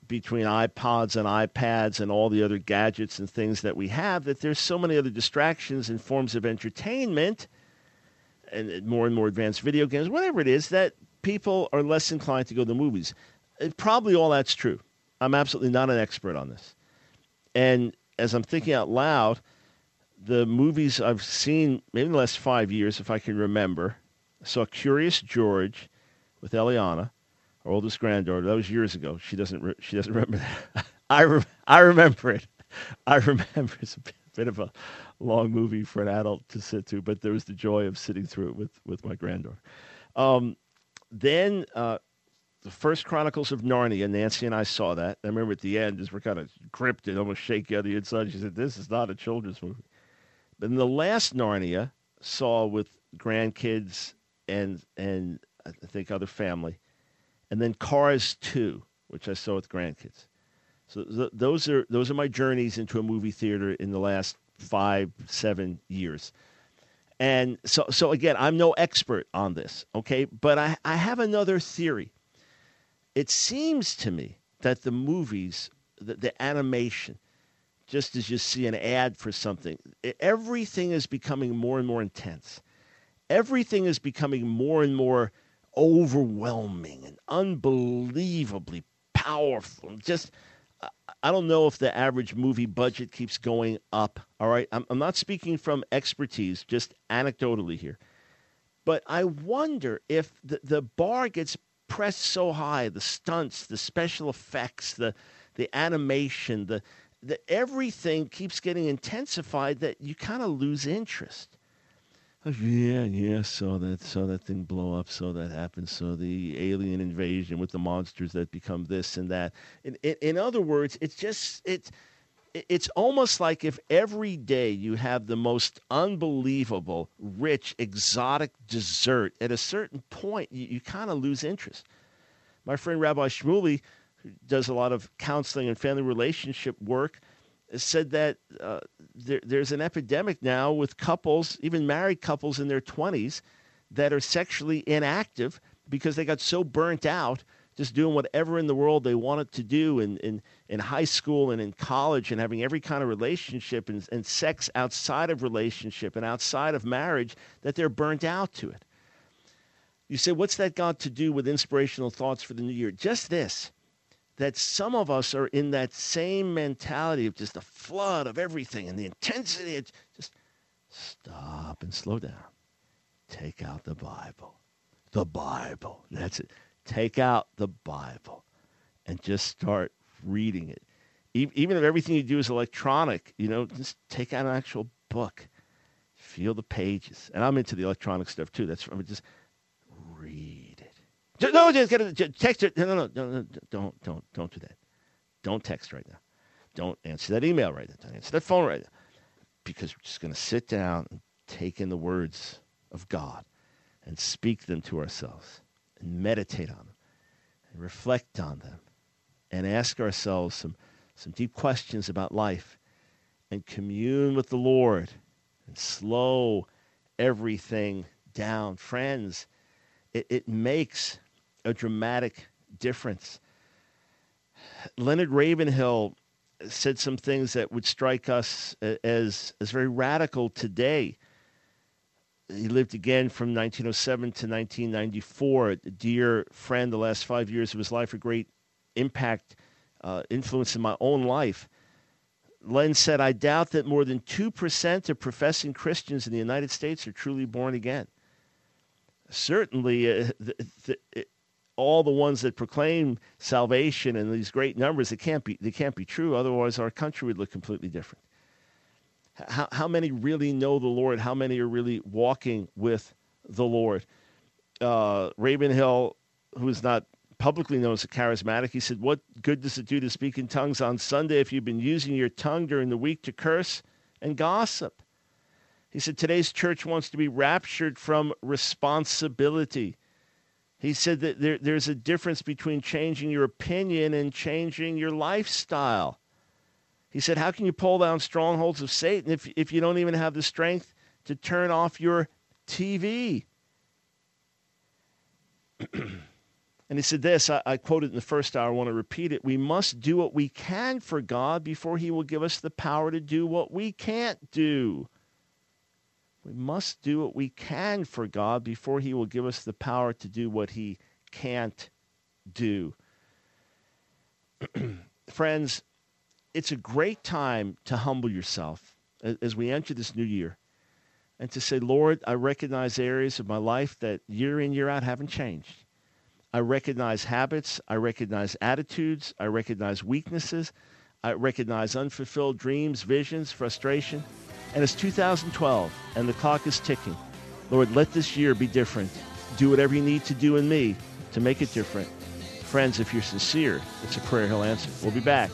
between iPods and iPads and all the other gadgets and things that we have, that there's so many other distractions and forms of entertainment and more advanced video games, whatever it is, that people are less inclined to go to the movies. Probably all that's true. I'm absolutely not an expert on this. And as I'm thinking out loud, the movies I've seen maybe in the last 5 years, if I can remember, I saw Curious George with Eliana, our oldest granddaughter. That was years ago. She doesn't remember that. I remember it. I remember it's a bit of a long movie for an adult to sit through, but there was the joy of sitting through it with my granddaughter. Then the first Chronicles of Narnia, Nancy and I saw that. I remember at the end, as we're kind of gripped and almost shaky on the inside, she said, "This is not a children's movie." But in the last Narnia, saw with grandkids and I think other family, and then Cars 2, which I saw with grandkids. So those are my journeys into a movie theater in the last 5-7 years. And so again, I'm no expert on this, okay? But I have another theory. It seems to me that the movies, the animation, just as you see an ad for something, everything is becoming more and more intense. Everything is becoming more and more overwhelming and unbelievably powerful. Just, I don't know if the average movie budget keeps going up, all right? I'm not speaking from expertise, just anecdotally here. But I wonder if the bar gets pressed so high, the stunts, the special effects, the animation, the everything keeps getting intensified that you kind of lose interest. Yeah, saw that thing blow up, saw that happen, saw the alien invasion with the monsters that become this and that. In other words, it's almost like if every day you have the most unbelievable, rich, exotic dessert, at a certain point you kind of lose interest. My friend Rabbi Shmuley, who does a lot of counseling and family relationship work, said that there's an epidemic now with couples, even married couples in their 20s, that are sexually inactive because they got so burnt out just doing whatever in the world they wanted to do in high school and in college and having every kind of relationship and sex outside of relationship and outside of marriage, that they're burnt out to it. You say, what's that got to do with inspirational thoughts for the new year? Just this, that some of us are in that same mentality of just a flood of everything and the intensity. Just stop and slow down. Take out the Bible. The Bible. That's it. Take out the Bible and just start reading it. Even if everything you do is electronic, just take out an actual book. Feel the pages. And I'm into the electronic stuff too. Just read it. No, just text it. No, don't do that. Don't text right now. Don't answer that email right now. Don't answer that phone right now. Because we're just going to sit down and take in the words of God and speak them to ourselves and meditate on them and reflect on them and ask ourselves some deep questions about life and commune with the Lord and slow everything down. Friends, it makes a dramatic difference. Leonard Ravenhill said some things that would strike us as very radical today. He lived again from 1907 to 1994. A dear friend, the last 5 years of his life, a great impact, influence in my own life. Len said, "I doubt that more than 2% of professing Christians in the United States are truly born again." Certainly, all the ones that proclaim salvation in these great numbers, they can't be true. Otherwise, our country would look completely different. How many really know the Lord? How many are really walking with the Lord? Ravenhill, who is not publicly known as a charismatic, he said, "What good does it do to speak in tongues on Sunday if you've been using your tongue during the week to curse and gossip?" He said, "Today's church wants to be raptured from responsibility." He said that there's a difference between changing your opinion and changing your lifestyle. He said, "How can you pull down strongholds of Satan if you don't even have the strength to turn off your TV?" And he said this, I quoted in the first hour, I want to repeat it. We must do what we can for God before he will give us the power to do what we can't do. We must do what we can for God before he will give us the power to do what he can't do. Friends, it's a great time to humble yourself as we enter this new year and to say, Lord, I recognize areas of my life that year in, year out haven't changed. I recognize habits. I recognize attitudes. I recognize weaknesses. I recognize unfulfilled dreams, visions, frustration. And it's 2012, and the clock is ticking. Lord, let this year be different. Do whatever you need to do in me to make it different. Friends, if you're sincere, it's a prayer he'll answer. We'll be back.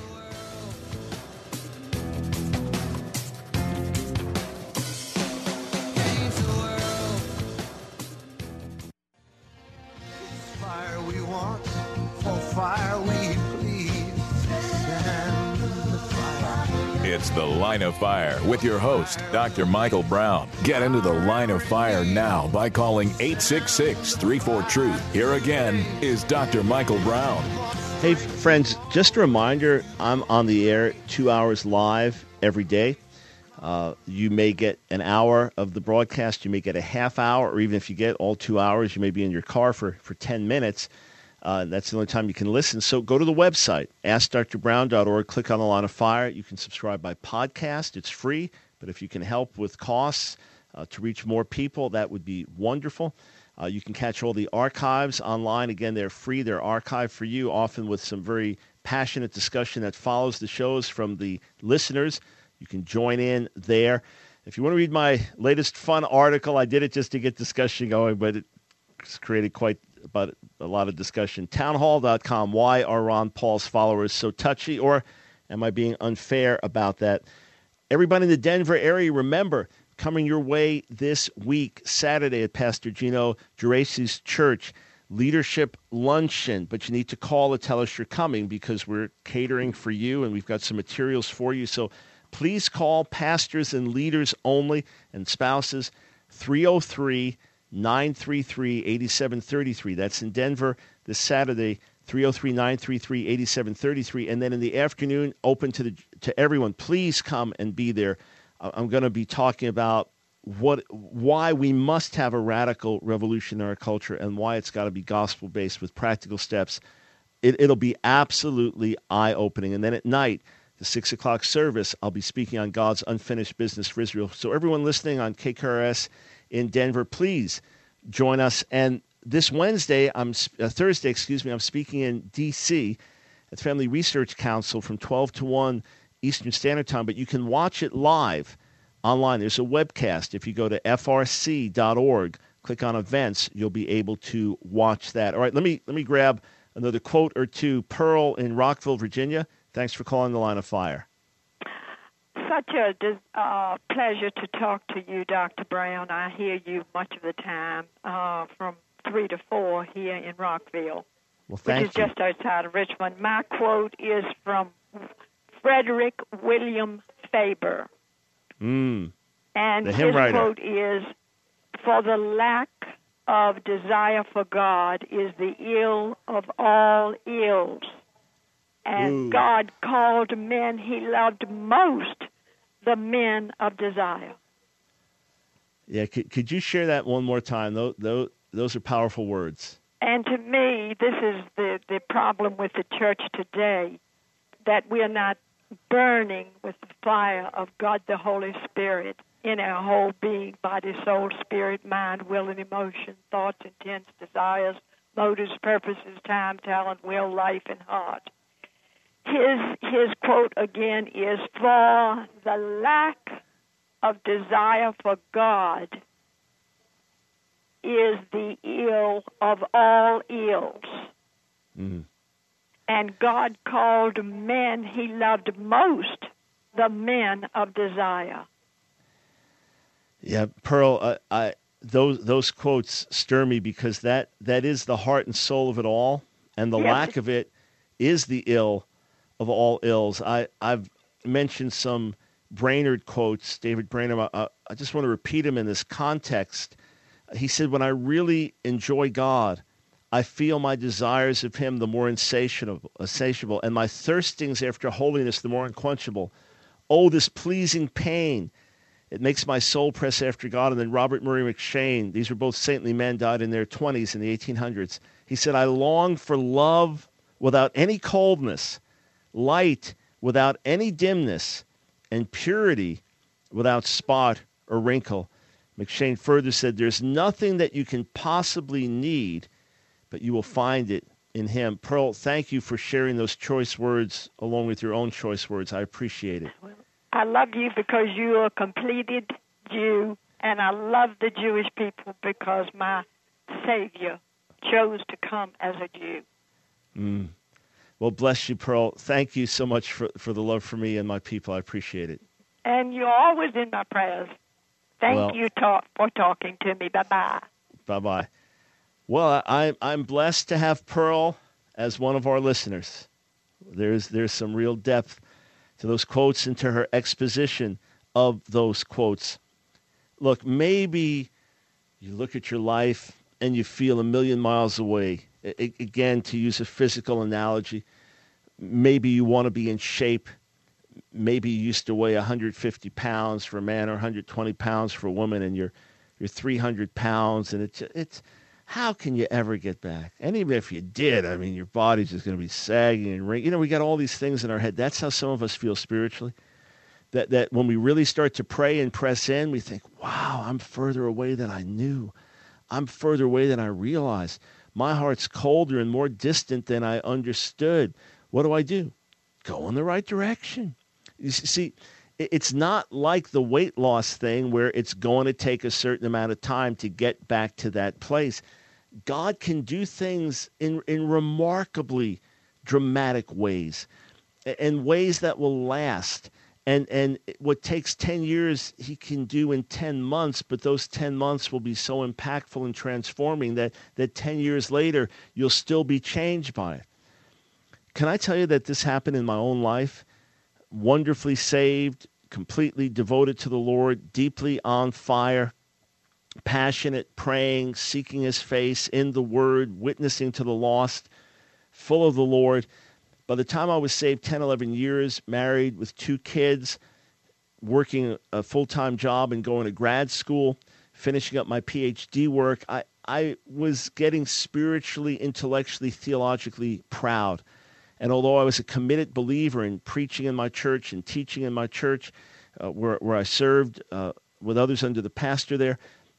Fire we want, for fire we plead. Send the fire. It's The Line of Fire with your host, Dr. Michael Brown. Get into the Line of Fire now by calling 866-34-TRUTH. Here again is Dr. Michael Brown. Hey, friends, just a reminder, I'm on the air 2 hours live every day. You may get an hour of the broadcast. You may get a half hour, or even if you get all 2 hours, you may be in your car for 10 minutes. That's the only time you can listen. So go to the website, AskDrBrown.org, click on the Line of Fire. You can subscribe by podcast. It's free, but if you can help with costs to reach more people, that would be wonderful. You can catch all the archives online. Again, they're free. They're archived for you, often with some very passionate discussion that follows the shows from the listeners. You can join in there. If you want to read my latest fun article, I did it just to get discussion going, but it's created quite about a lot of discussion. Townhall.com. Why are Ron Paul's followers so touchy, or am I being unfair about that? Everybody in the Denver area, remember, coming your way this week, Saturday at Pastor Gino Geraci's church, leadership luncheon. But you need to call to tell us you're coming because we're catering for you and we've got some materials for you. So please call pastors and leaders only and spouses, 303-933-8733. That's in Denver this Saturday, 303-933-8733. And then in the afternoon, open to everyone. Please come and be there. I'm going to be talking about why we must have a radical revolution in our culture and why it's got to be gospel-based with practical steps. It'll be absolutely eye-opening. And then at night, the 6 o'clock service, I'll be speaking on God's unfinished business for Israel. So everyone listening on KKRS in Denver, please join us. And this Thursday, I'm speaking in D.C. at Family Research Council from 12 to 1 Eastern Standard Time. But you can watch it live online. There's a webcast. If you go to frc.org, click on events, you'll be able to watch that. All right, let me grab another quote or two. Pearl in Rockville, Virginia. Thanks for calling the Line of Fire. Such a pleasure to talk to you, Dr. Brown. I hear you much of the time from 3 to 4 here in Rockville, which is just outside of Richmond. My quote is from Frederick William Faber. And his quote is, "For the lack of desire for God is the ill of all ills. And God called men he loved most the men of desire." Yeah, could you share that one more time? Those are powerful words. And to me, this is the problem with the church today, that we are not burning with the fire of God the Holy Spirit in our whole being, body, soul, spirit, mind, will, and emotion, thoughts, intents, desires, motives, purposes, time, talent, will, life, and heart. His quote again is, "For the lack of desire for God is the ill of all ills. And God called men he loved most the men of desire." Yeah, Pearl, those quotes stir me because that is the heart and soul of it all, and the lack of it is the ill of all ills. I've mentioned some Brainerd quotes, David Brainerd. I just want to repeat them in this context. He said, "When I really enjoy God, I feel my desires of him the more insatiable, and my thirstings after holiness the more unquenchable. Oh, this pleasing pain. It makes my soul press after God. And then Robert Murray McCheyne, these were both saintly men, died in their 20s in the 1800s. He said, I long for love without any coldness, light without any dimness, and purity without spot or wrinkle. McCheyne further said, there's nothing that you can possibly need, but you will find it in him. Pearl, thank you for sharing those choice words along with your own choice words. I appreciate it. I love you because you are a completed Jew, and I love the Jewish people because my Savior chose to come as a Jew. Well, bless you, Pearl. Thank you so much for the love for me and my people. I appreciate it. And you're always in my prayers. Thank you for talking to me. Bye-bye. Bye-bye. Well, I'm blessed to have Pearl as one of our listeners. There's some real depth to those quotes and to her exposition of those quotes. Look, maybe you look at your life and you feel a million miles away. Again, to use a physical analogy, maybe you want to be in shape. Maybe you used to weigh 150 pounds for a man or 120 pounds for a woman, and you're 300 pounds, and it's how can you ever get back? And even if you did, I mean, your body's just going to be sagging and wrinkling. You know, we got all these things in our head. That's how some of us feel spiritually. That when we really start to pray and press in, we think, wow, I'm further away than I knew. I'm further away than I realized. My heart's colder and more distant than I understood. What do? Go in the right direction. You see, it's not like the weight loss thing where it's going to take a certain amount of time to get back to that place. God can do things in remarkably dramatic ways, and ways that will last. And what takes 10 years, he can do in 10 months, but those 10 months will be so impactful and transforming that 10 years later, you'll still be changed by it. Can I tell you that this happened in my own life? Wonderfully saved, completely devoted to the Lord, deeply on fire, passionate, praying, seeking his face, in the Word, witnessing to the lost, full of the Lord. By the time I was saved, 10, 11 years, married with 2 kids, working a full-time job and going to grad school, finishing up my PhD work, I was getting spiritually, intellectually, theologically proud. And although I was a committed believer in preaching in my church and teaching in my church, where I served with others under the pastor there,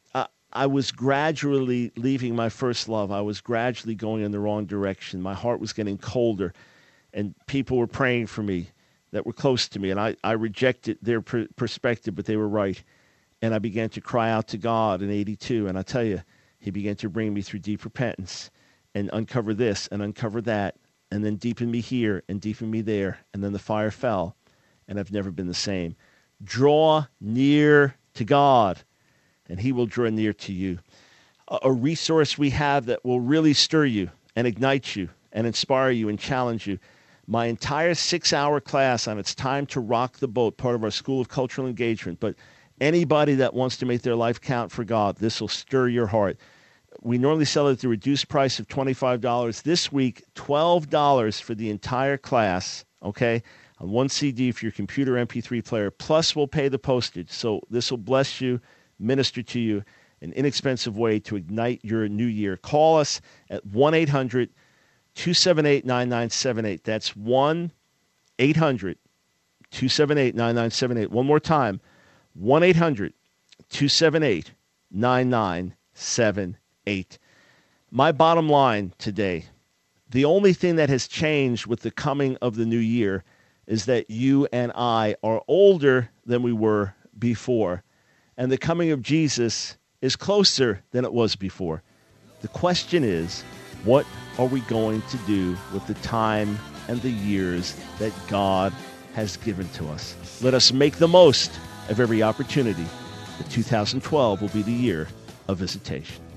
I was gradually leaving my first love. I was gradually going in the wrong direction. My heart was getting colder. And people were praying for me that were close to me. And I rejected their perspective, but they were right. And I began to cry out to God in 82. And I tell you, he began to bring me through deep repentance and uncover this and uncover that. And then deepen me here and deepen me there. And then the fire fell. And I've never been the same. Draw near to God, and he will draw near to you. A resource we have that will really stir you and ignite you and inspire you and challenge you. My entire 6-hour class on It's Time to Rock the Boat, part of our School of Cultural Engagement. But anybody that wants to make their life count for God, this will stir your heart. We normally sell it at the reduced price of $25. This week, $12 for the entire class, okay, on one CD for your computer MP3 player. Plus, we'll pay the postage. So this will bless you, minister to you, an inexpensive way to ignite your new year. Call us at 1-800-278-9978. That's 1-800-278-9978. One more time, 1-800-278-9978. My bottom line today, the only thing that has changed with the coming of the new year is that you and I are older than we were before, and the coming of Jesus is closer than it was before. The question is, what are we going to do with the time and the years that God has given to us? Let us make the most of every opportunity. The 2012 will be the year of visitation.